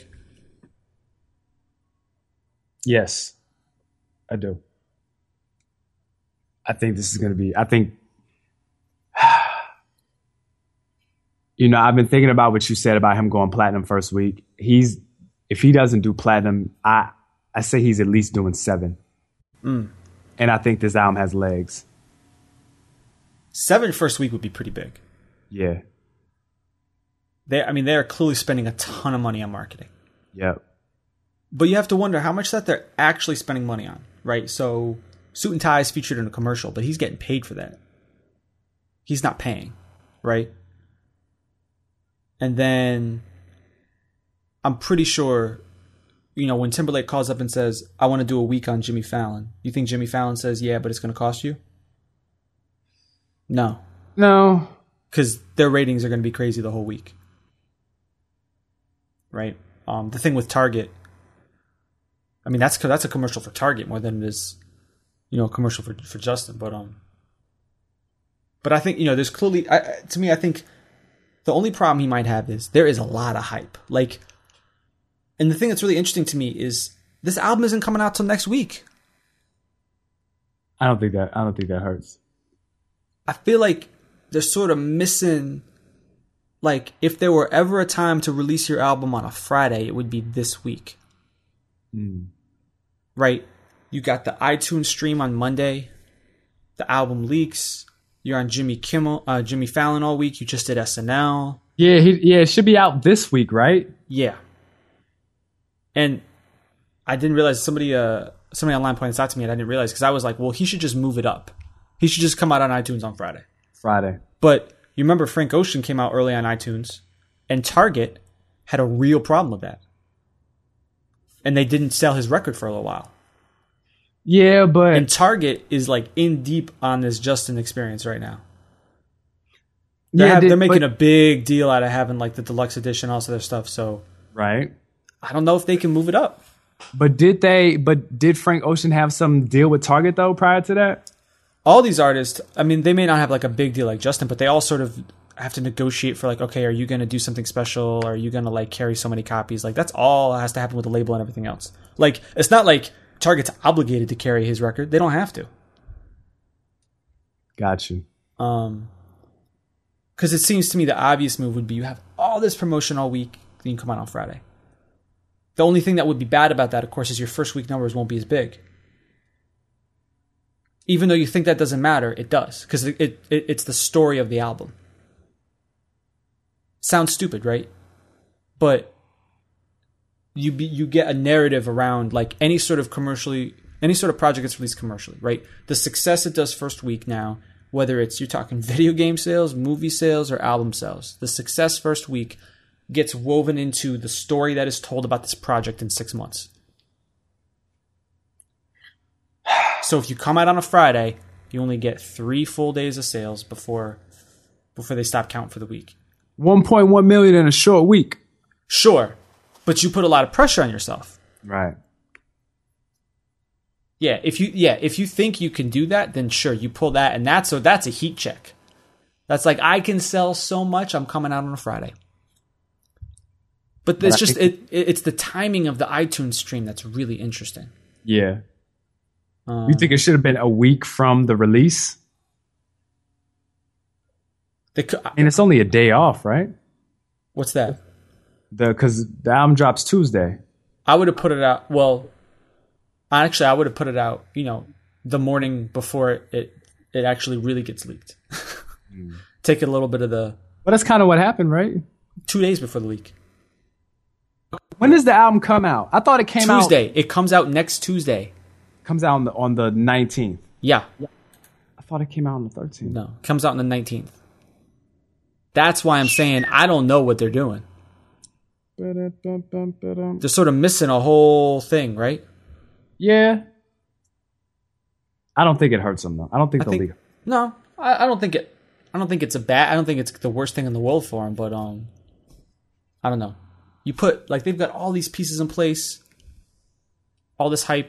Yes. I do. I think this is going to be, I think, you know, I've been thinking about what you said about him going platinum first week. He's, if he doesn't do platinum, I, I say he's at least doing seven. Mm. And I think this album has legs. Seven first week would be pretty big. Yeah. They, I mean, they're clearly spending a ton of money on marketing. Yep. But you have to wonder how much that they're actually spending money on, right? So Suit and Tie is featured in a commercial, but he's getting paid for that. He's not paying, right? And then I'm pretty sure, you know, when Timberlake calls up and says, I want to do a week on Jimmy Fallon, you think Jimmy Fallon says, yeah, but it's going to cost you? No. No. Because their ratings are going to be crazy the whole week. Right? Um, the thing with Target, I mean, that's that's a commercial for Target more than it is, you know, a commercial for, for Justin. But um, but I think, you know, there's clearly, I, to me, I think the only problem he might have is there is a lot of hype. Like, and the thing that's really interesting to me is this album isn't coming out till next week. I don't think that, I don't think that hurts. I feel like they're sort of missing, like, if there were ever a time to release your album on a Friday, it would be this week. Mm. Right? You got the iTunes stream on Monday. The album leaks. You're on Jimmy Kimmel, uh, Jimmy Fallon all week. You just did S N L. Yeah, he, yeah, it should be out this week, right? Yeah. And I didn't realize somebody, uh, somebody online pointed this out to me, and I didn't realize because I was like, well, he should just move it up. He should just come out on iTunes on Friday. Friday. But you remember Frank Ocean came out early on iTunes, and Target had a real problem with that. And they didn't sell his record for a little while. Yeah, but... And Target is like in deep on this Justin experience right now. They're, yeah, have, did, they're making but, a big deal out of having like the deluxe edition, all this other stuff. So, right. I don't know if they can move it up. But did they, but did Frank Ocean have some deal with Target though prior to that? All these artists, I mean, they may not have like a big deal like Justin, but they all sort of have to negotiate for like, okay, are you going to do something special? Or are you going to like carry so many copies? Like that's all has to happen with the label and everything else. Like it's not like Target's obligated to carry his record. They don't have to. Got you. Um, because it seems to me the obvious move would be you have all this promotion all week, then you come out on Friday. The only thing that would be bad about that, of course, is your first week numbers won't be as big. Even though you think that doesn't matter, it does. Because it, it, it it's the story of the album. Sounds stupid, right? But you be, you get a narrative around like any sort of commercially, any sort of project that's released commercially, right? The success it does first week now, whether it's you're talking video game sales, movie sales, or album sales, the success first week gets woven into the story that is told about this project in six months. So if you come out on a Friday, you only get three full days of sales before before they stop counting for the week. one point one million in a short week. Sure, but you put a lot of pressure on yourself. Right. Yeah, if you yeah, if you think you can do that, then sure, you pull that, and that's so that's a heat check. That's like, I can sell so much, I'm coming out on a Friday. But it's just it, it it's the timing of the iTunes stream that's really interesting. Yeah. Um, You think it should have been a week from the release? they could, And it's only a day off, right? what's that? The because the album drops Tuesday. I would have put it out. Well, actually, I would have put it out. You know, the morning before it it, it actually really gets leaked. mm. Take a little bit of the. But that's kind of what happened, right? Two days before the leak. When does the album come out? I thought it came out Tuesday. It comes out next Tuesday. Comes out on the on the nineteenth. Yeah. I thought it came out on the thirteenth. No, it comes out on the nineteenth. That's why I'm saying I don't know what they're doing. They're sort of missing a whole thing, right? Yeah. I don't think it hurts them though. I don't think I they'll think, leak. No, I, I don't think it. I don't think it's a bad. I don't think it's the worst thing in the world for them. But um, I don't know. You put like they've got all these pieces in place, all this hype,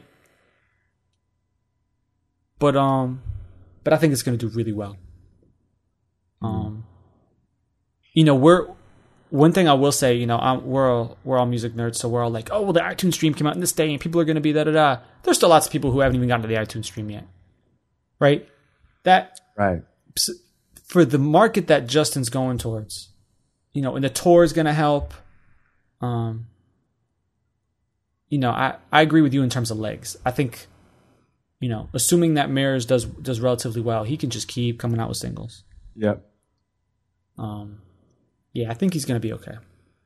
but um, but I think it's going to do really well. Um, you know, we're one thing I will say. You know, I'm, we're all, we're all music nerds, so we're all like, oh well, the iTunes stream came out in this day, and people are going to be da da da. There's still lots of people who haven't even gotten to the iTunes stream yet, right? That Right. For the market that Justin's going towards, you know, and the tour is going to help. Um, you know, I, I agree with you in terms of legs. I think, you know, assuming that Mirrors does does relatively well, he can just keep coming out with singles. Yep. Um, yeah, I think he's going to be okay.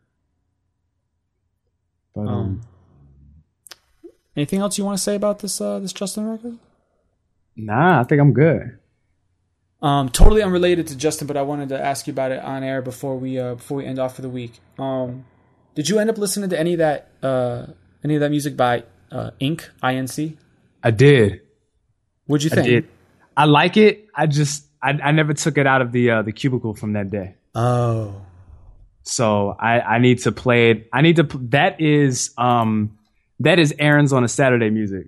But, um, Um, anything else you want to say about this uh, this Justin record? nah, I think I'm good. Um, totally unrelated to Justin, but I wanted to ask you about it on air before we uh, before we end off for the week. Um, did you end up listening to any of that uh, any of that music by uh, Inc? I N C? I did. What'd you think? I did. I like it. I just I, I never took it out of the uh, the cubicle from that day. Oh, So I, I need to play it. I need to. That is um that is Aaron's on a Saturday music.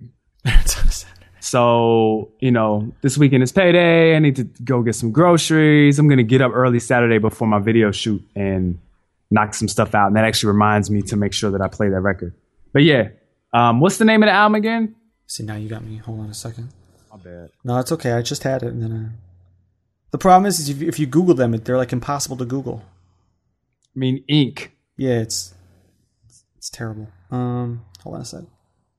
So, you know, this weekend is payday. I need to go get some groceries. I'm going to get up early Saturday before my video shoot and knock some stuff out. And that actually reminds me to make sure that I play that record. But yeah, um, what's the name of the album again? See, now you got me. Hold on a second. My bad. No, it's okay. I just had it. And then uh... The problem is, is if, you, if you Google them, they're like impossible to Google. I mean, Ink. Yeah, it's it's, it's terrible. Um, hold on a second.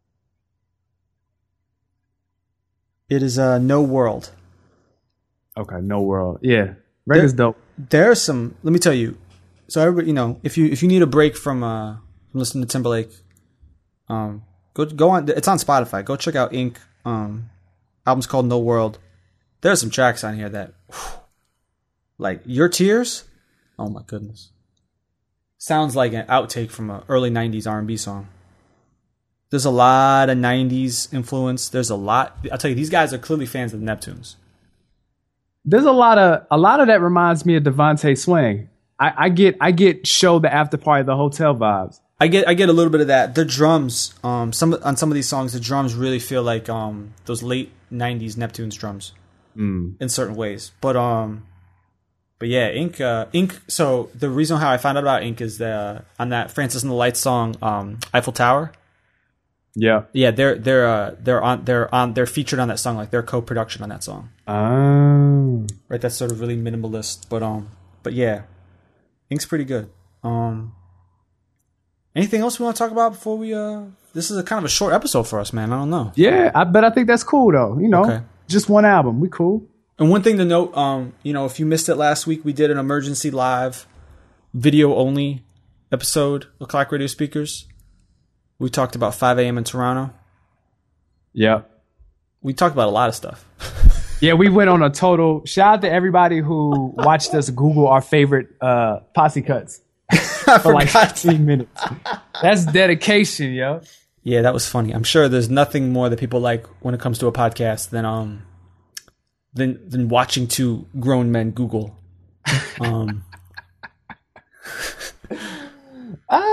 It is uh, No World. Okay, No World. Yeah, record's there, dope. There's some. Let me tell you. So everybody, you know, if you if you need a break from uh from listening to Timberlake, um, go go on. It's on Spotify. Go check out Ink. Um, album's called No World. There's some tracks on here that, whew, like Your Tears. Oh my goodness, sounds like an outtake from an early nineties R and B song. There's a lot of nineties influence. There's a lot. I'll tell you, these guys are clearly fans of the Neptunes. There's a lot of a lot of that reminds me of Devontae Swing. I, I get I get show the after party, the hotel vibes. I get I get a little bit of that. The drums, um, some on some of these songs, the drums really feel like um those late nineties Neptunes drums Mm. in certain ways. But um, but yeah, Ink, uh, Ink. So the reason how I found out about Ink is the on that Francis and the Lights song, um, Eiffel Tower. Yeah. Yeah, they're they're uh, they're on they're on they're featured on that song, like they're co-production on that song. Oh. Right, that's sort of really minimalist, but um, but yeah, Ink's pretty good. Um, anything else we want to talk about before we uh? This is a kind of a short episode for us, man. I don't know. Yeah, I, but I think that's cool though. You know, Okay. just one album, we cool. And one thing to note, um, you know, if you missed it last week, we did an emergency live, video only episode of Clack Radio Speakers. We talked about five a.m. in Toronto. Yeah. We talked about a lot of stuff. Yeah, we went on a total shout out to everybody who watched us Google our favorite uh, posse cuts for like fifteen minutes. That's dedication, yo. Yeah, that was funny. I'm sure there's nothing more that people like when it comes to a podcast than um than than watching two grown men Google. Um, Ah.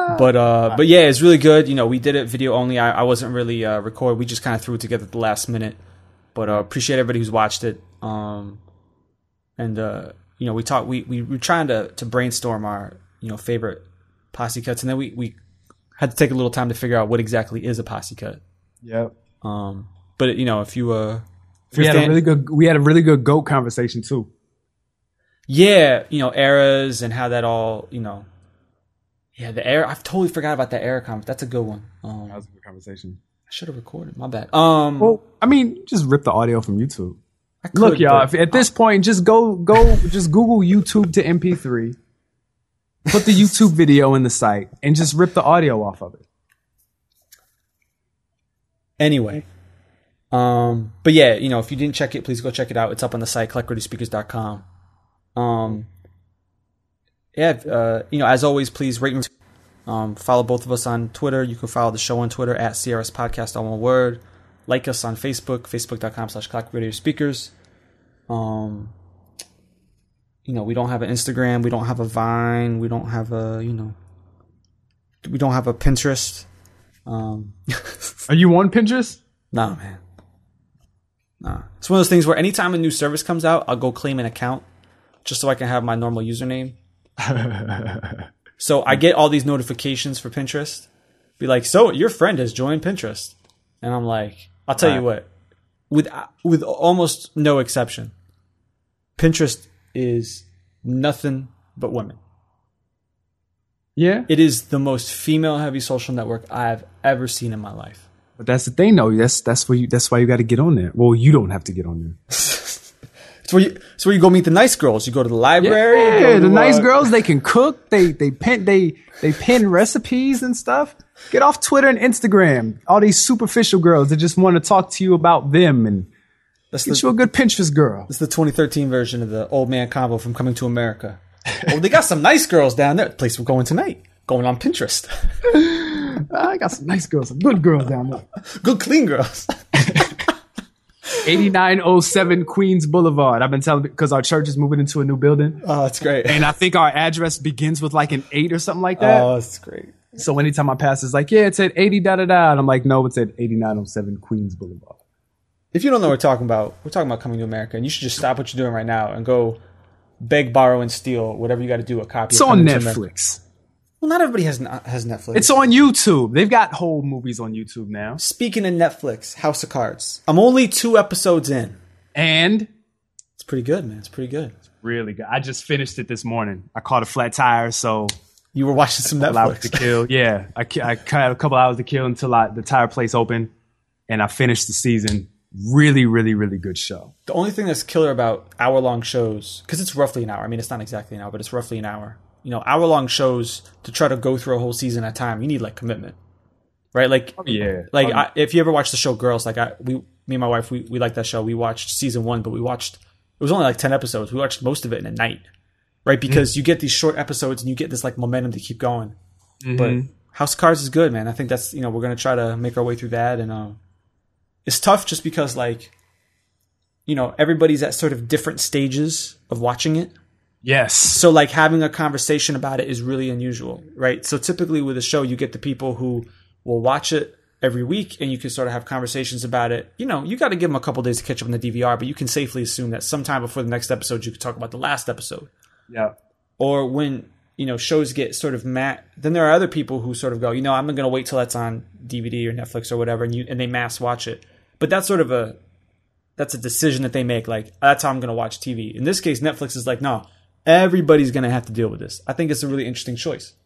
but uh, but yeah, it's really good. You know, we did it video only. I, I wasn't really uh, record. We just kind of threw it together at the last minute. But uh, appreciate everybody who's watched it. Um, and uh, you know, we talked. We we were trying to to brainstorm our you know favorite posse cuts, and then we we had to take a little time to figure out what exactly is a posse cut. Yep. Um, but you know, if you uh, if we had fan- a really good we had a really good GOAT conversation too. Yeah, you know, eras and how that all, you know, yeah, the era. I've totally forgot about that era comment. That's a good one. Um, That was a good conversation. I should have recorded. My bad. Um, Well, I mean, just rip the audio from YouTube. I could, Look, y'all. but- If, at this point, just go go just Google YouTube to M P three. Put the YouTube video in the site and just rip the audio off of it. Anyway, um, but yeah, you know, if you didn't check it, please go check it out. It's up on the site, collect radio speakers dot com. Um, yeah, uh, you know, as always, please rate and um, follow both of us on Twitter. You can follow the show on Twitter at C R S Podcast, all one word. Like us on Facebook, facebook dot com slash clock radio speakers. Um, you know, we don't have an Instagram, we don't have a Vine, we don't have a, you know, we don't have a Pinterest. Um, Are you on Pinterest? Nah, man. Nah. It's one of those things where anytime a new service comes out, I'll go claim an account just so I can have my normal username. So I get all these notifications for Pinterest. Be like, so your friend has joined Pinterest. And I'm like, I'll tell Right. you what, with with almost no exception, Pinterest is nothing but women. Yeah. It is the most female-heavy social network I've ever seen in my life. But that's the thing, though. That's that's where you. That's why you got to get on there. Well, you don't have to get on there. It's where you. It's where you go meet the nice girls. You go to the library. you go Yeah, to, the nice uh, girls, they can cook. They they pin they they pin recipes and stuff. Get off Twitter and Instagram. All these superficial girls that just want to talk to you about them and That's get the, you a good Pinterest girl. It's the twenty thirteen version of the old man combo from Coming to America. Oh, they got some nice girls down there. Place we're going tonight. Going on Pinterest. I got some nice girls, some good girls down there. Good, clean girls. eighty-nine oh seven Queens Boulevard. I've been telling because our church is moving into a new building, Oh, that's great. and I think our address begins with like an eight or something like that. Oh, that's great. So anytime I pass, it's like, yeah, it's at eighty da da da, and I'm like, no, it's at eighty-nine oh seven Queens Boulevard. If you don't know what we're talking about, we're talking about Coming to America, and you should just stop what you're doing right now and go beg, borrow, and steal whatever you got to do a copy. It's of on Coming to America. Netflix. Well, not everybody has has Netflix. It's on YouTube. They've got whole movies on YouTube now. Speaking of Netflix, House of Cards. I'm only two episodes in. And It's pretty good, man. It's pretty good. really good. I just finished it this morning. I caught a flat tire, so You were watching some couple hours to Netflix. kill. Yeah, I, ki- I had a couple hours to kill until I, the tire place opened, and I finished the season. Really, really, really good show. The only thing that's killer about hour-long shows, because it's roughly an hour. I mean, it's not exactly an hour, but it's roughly an hour. You know, hour-long shows, to try to go through a whole season at a time, you need, like, commitment. Right? Like, Yeah, like Um, I, if you ever watch the show Girls, like, I, we, me and my wife, we, we like that show. We watched season one, but we watched, it was only like ten episodes. We watched most of it in a night. Right? Because mm. you get these short episodes and you get this, like, momentum to keep going. mm-hmm. But House of Cards is good, man. I think that's, you know, we're going to try to make our way through that. And uh, it's tough just because, like, you know, everybody's at sort of different stages of watching it. yes, So, like, having a conversation about it is really unusual, right? So, typically with a show, you get the people who will watch it every week and you can sort of have conversations about it. You know, you got to give them a couple days to catch up on the D V R, but you can safely assume that sometime before the next episode, you could talk about the last episode. yeah, Or when, you know, shows get sort of mat, then there are other people who sort of go, you know, I'm going to wait till that's on D V D or Netflix or whatever, and you and they mass watch it. But that's sort of a that's a decision that they make. Like, that's how I'm going to watch T V. In this case, Netflix is like, no, everybody's going to have to deal with this. I think it's a really interesting choice.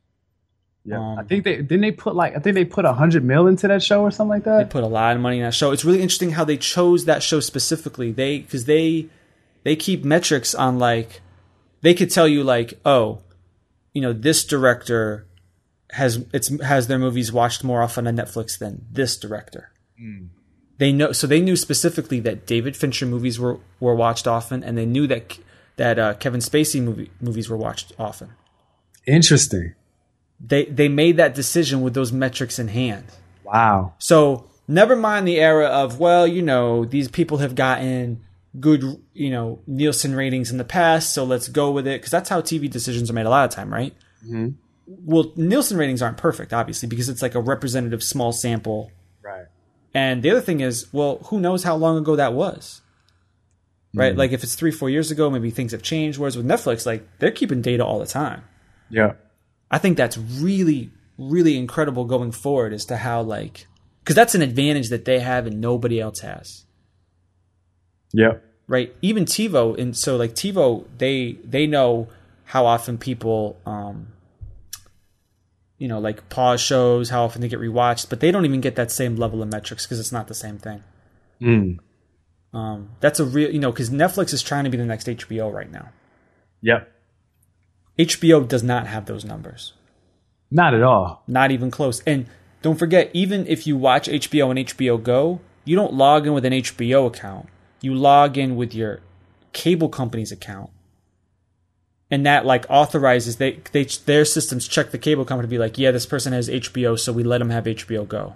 yeah. Um, I think they didn't they put like I think they put a hundred mil into that show or something like They that. put a lot of money in that show. It's really interesting how they chose that show specifically. They because they they keep metrics on, like, they could tell you, like, oh, you know, this director has it's has their movies watched more often on Netflix than this director. Mm. They know, so they knew specifically that David Fincher movies were, were watched often, and they knew that that uh, Kevin Spacey movie, movies were watched often. Interesting. They they made that decision with those metrics in hand. Wow. So never mind the era of, well, you know, these people have gotten good, you know, Nielsen ratings in the past, so let's go with it, because that's how T V decisions are made a lot of time, right? Mm-hmm. well, Nielsen ratings aren't perfect, obviously, because it's like a representative small sample. Right. And the other thing is, well, who knows how long ago that was? Right? Mm. Like if it's three, four years ago, maybe things have changed. Whereas with Netflix, like they're keeping data all the time. Yeah. I think that's really, really incredible going forward as to how like, because that's an advantage that they have and nobody else has. Yeah. Right. Even TiVo, and so like TiVo, they they know how often people, um, you know, like pause shows, how often they get rewatched, but they don't even get that same level of metrics because it's not the same thing. Mm. Um, that's a real, you know, because Netflix is trying to be the next H B O right now. Yep. H B O does not have those numbers. Not at all. Not even close. And don't forget, even if you watch H B O and H B O Go, you don't log in with an H B O account. You log in with your cable company's account. And that like authorizes, they, they their systems check the cable company to be like, yeah, this person has H B O, so we let them have H B O Go.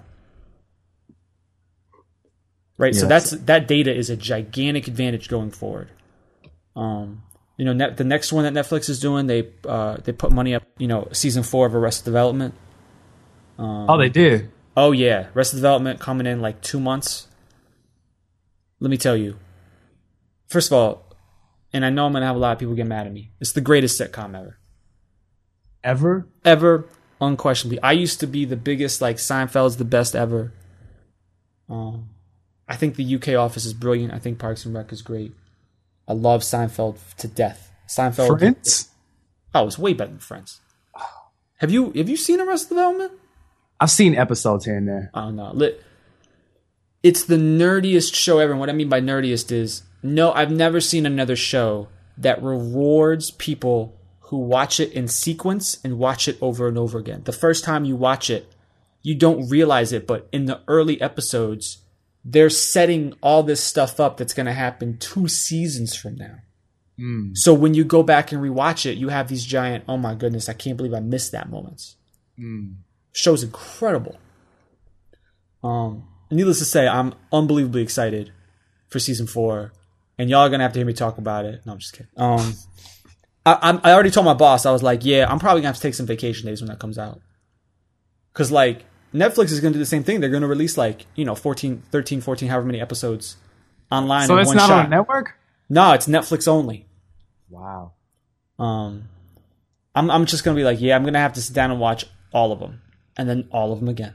Right? Yes. So that's that data is a gigantic advantage going forward. Um, you know, net, the next one that Netflix is doing, they uh, they put money up, you know, season four of Arrested Development. Um, oh, they did? Oh, yeah. Arrested Development coming in like two months. Let me tell you. First of all, and I know I'm going to have a lot of people get mad at me. It's the greatest sitcom ever. Ever? Ever, unquestionably. I used to be the biggest, like, Seinfeld's the best ever. Um, I think the U K Office is brilliant. I think Parks and Rec is great. I love Seinfeld to death. Seinfeld. Friends? Oh, it's way better than Friends. Have you have you seen Arrested Development? I've seen episodes here and there. Oh, no. It's the nerdiest show ever. And what I mean by nerdiest is, no, I've never seen another show that rewards people who watch it in sequence and watch it over and over again. The first time you watch it, you don't realize it, but in the early episodes, they're setting all this stuff up that's going to happen two seasons from now. Mm. So when you go back and rewatch it, you have these giant, oh my goodness, I can't believe I missed that moments. Mm. Show's incredible. Um, needless to say, I'm unbelievably excited for season four. And y'all are going to have to hear me talk about it. No, I'm just kidding. Um, I, I already told my boss, I was like, yeah, I'm probably going to have to take some vacation days when that comes out. Because, like, Netflix is going to do the same thing. They're going to release, like, you know, fourteen, thirteen, fourteen, however many episodes online so in it's one not shot. On network? No, it's Netflix only. Wow. Um, I'm, I'm just going to be like, yeah, I'm going to have to sit down and watch all of them. And then all of them again.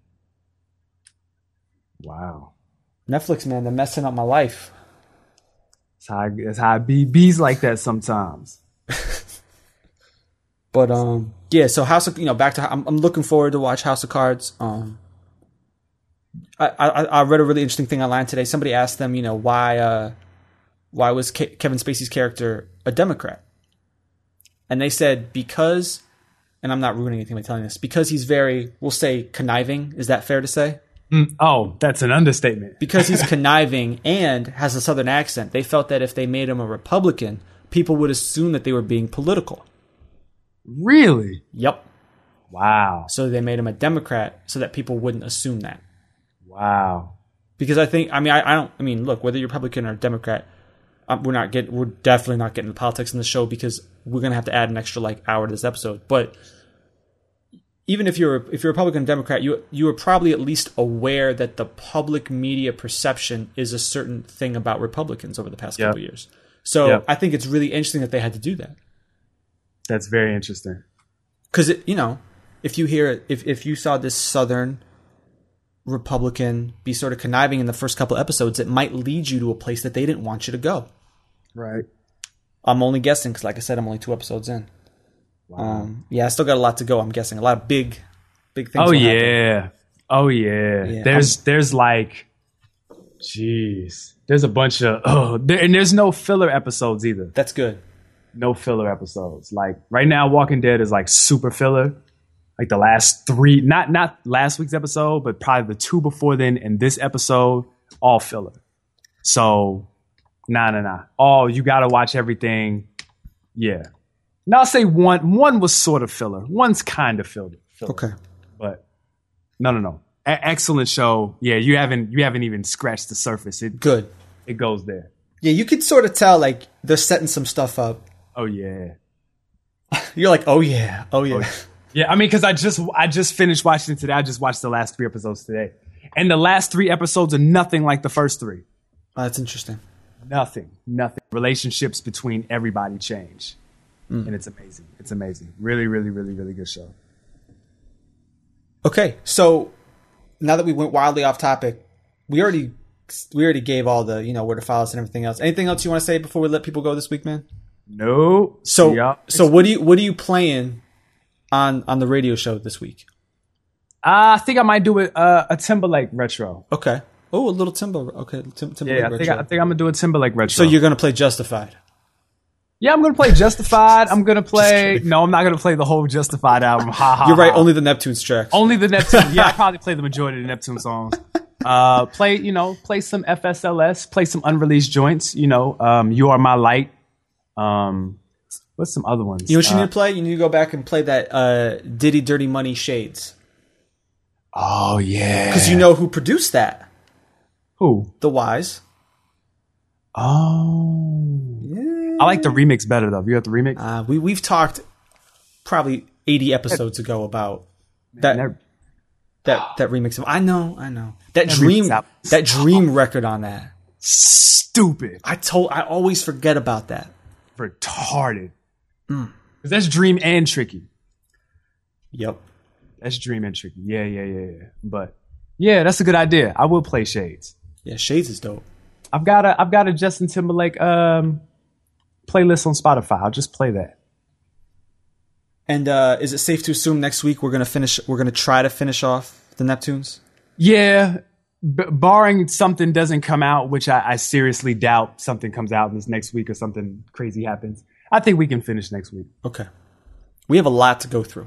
Wow. Netflix, man, they're messing up my life. That's how I, that's how I be bees like that sometimes. But um, yeah. So House of, you know, back to I'm, I'm looking forward to watch House of Cards. Um, I, I I read a really interesting thing online today. Somebody asked them, you know, why uh, why was Ke- Kevin Spacey's character a Democrat? And they said because, and I'm not ruining anything by telling this, because he's very, we'll say, conniving. Is that fair to say? Mm, oh, that's an understatement. Because he's conniving and has a Southern accent, they felt that if they made him a Republican, people would assume that they were being political. Really? Yep. Wow. So they made him a Democrat so that people wouldn't assume that. Wow. Because I think, I mean, I, I don't, I mean, look, whether you're Republican or Democrat, um, we're not getting, we're definitely not getting the politics in the show because we're going to have to add an extra like hour to this episode. But even if you're if you're a Republican or Democrat, you you are probably at least aware that the public media perception is a certain thing about Republicans over the past yep. couple of years. So yep. I think it's really interesting that they had to do that. That's very interesting. Because, you know, if you hear, if, if you saw this Southern Republican be sort of conniving in the first couple episodes, it might lead you to a place that they didn't want you to go. Right. I'm only guessing because, like I said, I'm only two episodes in. Wow. Um, yeah, I still got a lot to go, I'm guessing. A lot of big, big things. Oh, yeah. Happen. Oh, yeah. yeah. There's, I'm, there's like, jeez. There's a bunch of, oh, there, and there's no filler episodes either. That's good. No filler episodes. Like right now, Walking Dead is like super filler. Like the last three, not not last week's episode, but probably the two before then and this episode, all filler. So, nah, nah, nah. All you got to watch everything. Yeah. Now I'll say one. One was sort of filler. One's kind of filler. filler. Okay. But no, no, no. A- excellent show. Yeah, you haven't you haven't even scratched the surface. It good. It goes there. Yeah, you could sort of tell like they're setting some stuff up. Oh, yeah. You're like, oh, yeah. Oh, yeah. Yeah, I mean, because I just I just finished watching it today. I just watched the last three episodes today, and the last three episodes are nothing like the first three. Oh, that's interesting. Nothing, nothing. Relationships between everybody change, mm. and it's amazing. It's amazing. Really, really, really, really good show. Okay, so now that we went wildly off topic, we already we already gave all the you know where to follow us and everything else. Anything else you want to say before we let people go this week, man? No. So yeah. so what do you what are you playing on on the radio show this week? Uh, I think I might do it uh, a Timberlake retro. Okay. Oh, a little Timber. Okay, Tim, Timberlake Yeah, I retro. think I, I think I'm gonna do a Timberlake retro. So you're gonna play Justified. Yeah, I'm gonna play Justified. I'm gonna play. No, I'm not gonna play the whole Justified album. Ha ha. You're right. ha. Only the Neptunes tracks. Only the Neptune. Yeah, I probably play the majority of the Neptune songs. Uh, play, you know, play some F S L S. Play some unreleased joints. You know, um, You Are My Light. Um, what's some other ones? You know what you uh, need to play? You need to go back and play that uh, Diddy Dirty Money Shades. Oh yeah. Because you know who produced that? Who? The Wise. Oh. Yeah. I like the remix better though. You got the remix? Uh, we we've talked probably eighty episodes ago about that Man, that that remix of. I know, I know that, that dream that dream record on that. Stupid. I told. I always forget about that. Retarded. Mm. That's Dream and Tricky. Yep. That's Dream and Tricky. Yeah, yeah, yeah, yeah. But yeah, that's a good idea. I will play Shades. Yeah, Shades is dope. I've got a I've got a Justin Timberlake um playlist on Spotify. I'll just play that. And uh, is it safe to assume next week we're gonna finish? We're gonna try to finish off the Neptunes. Yeah, b- barring something doesn't come out, which I, I seriously doubt something comes out this next week or something crazy happens. I think we can finish next week. Okay. We have a lot to go through.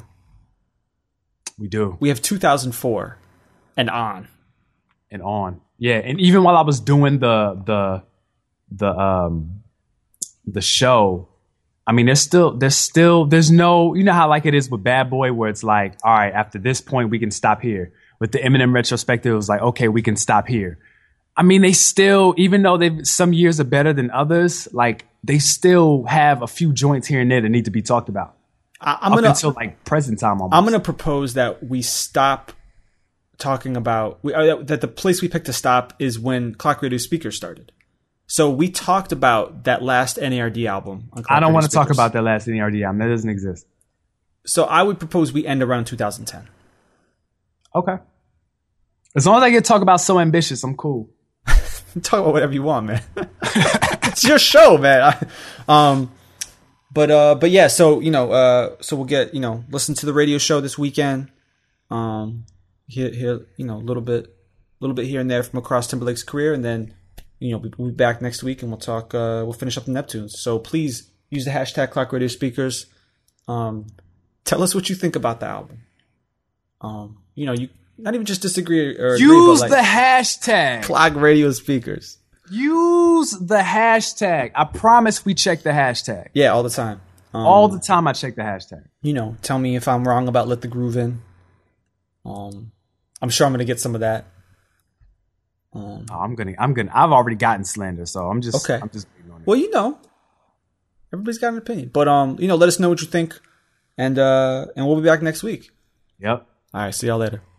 We do. We have two thousand four and on. And on. Yeah, and even while I was doing the the the um the show, I mean, there's still there's still there's no, you know how like it is with Bad Boy where it's like, all right, after this point we can stop here. With the Eminem retrospective, it was like, okay, we can stop here. I mean, they still, even though they some years are better than others, like they still have a few joints here and there that need to be talked about. I, I'm Up gonna until like present time almost. I'm gonna propose that we stop talking about we, uh, that the place we picked to stop is when Clock Radio Speakers started. So we talked about that last N A R D album. On Clock I don't want to talk about that last N A R D album. That doesn't exist. So I would propose we end around two thousand ten. Okay. As long as I get to talk about So Ambitious, I'm cool. Talk about whatever you want, man. It's your show, man. I, um, but uh, but yeah. So you know, uh, so we'll get you know, listen to the radio show this weekend. Um, hear hear you know a little bit, a little bit here and there from across Timberlake's career, and then you know we'll be back next week and we'll talk. Uh, we'll finish up the Neptunes. So please use the hashtag Clock Radio Speakers. Um, tell us what you think about the album. Um, you know you. Not even just disagree or agree, Use but like the hashtag. Clock Radio Speakers. Use the hashtag. I promise we check the hashtag. Yeah, all the time. Um, all the time I check the hashtag. You know, tell me if I'm wrong about Let the Groove In. Um, I'm sure I'm going to get some of that. Um, oh, I'm gonna. I'm gonna. I've already gotten slander, so I'm just. Okay. I'm just. On it. Well, you know, everybody's got an opinion, but um, you know, let us know what you think, and uh, and we'll be back next week. Yep. All right. See y'all later.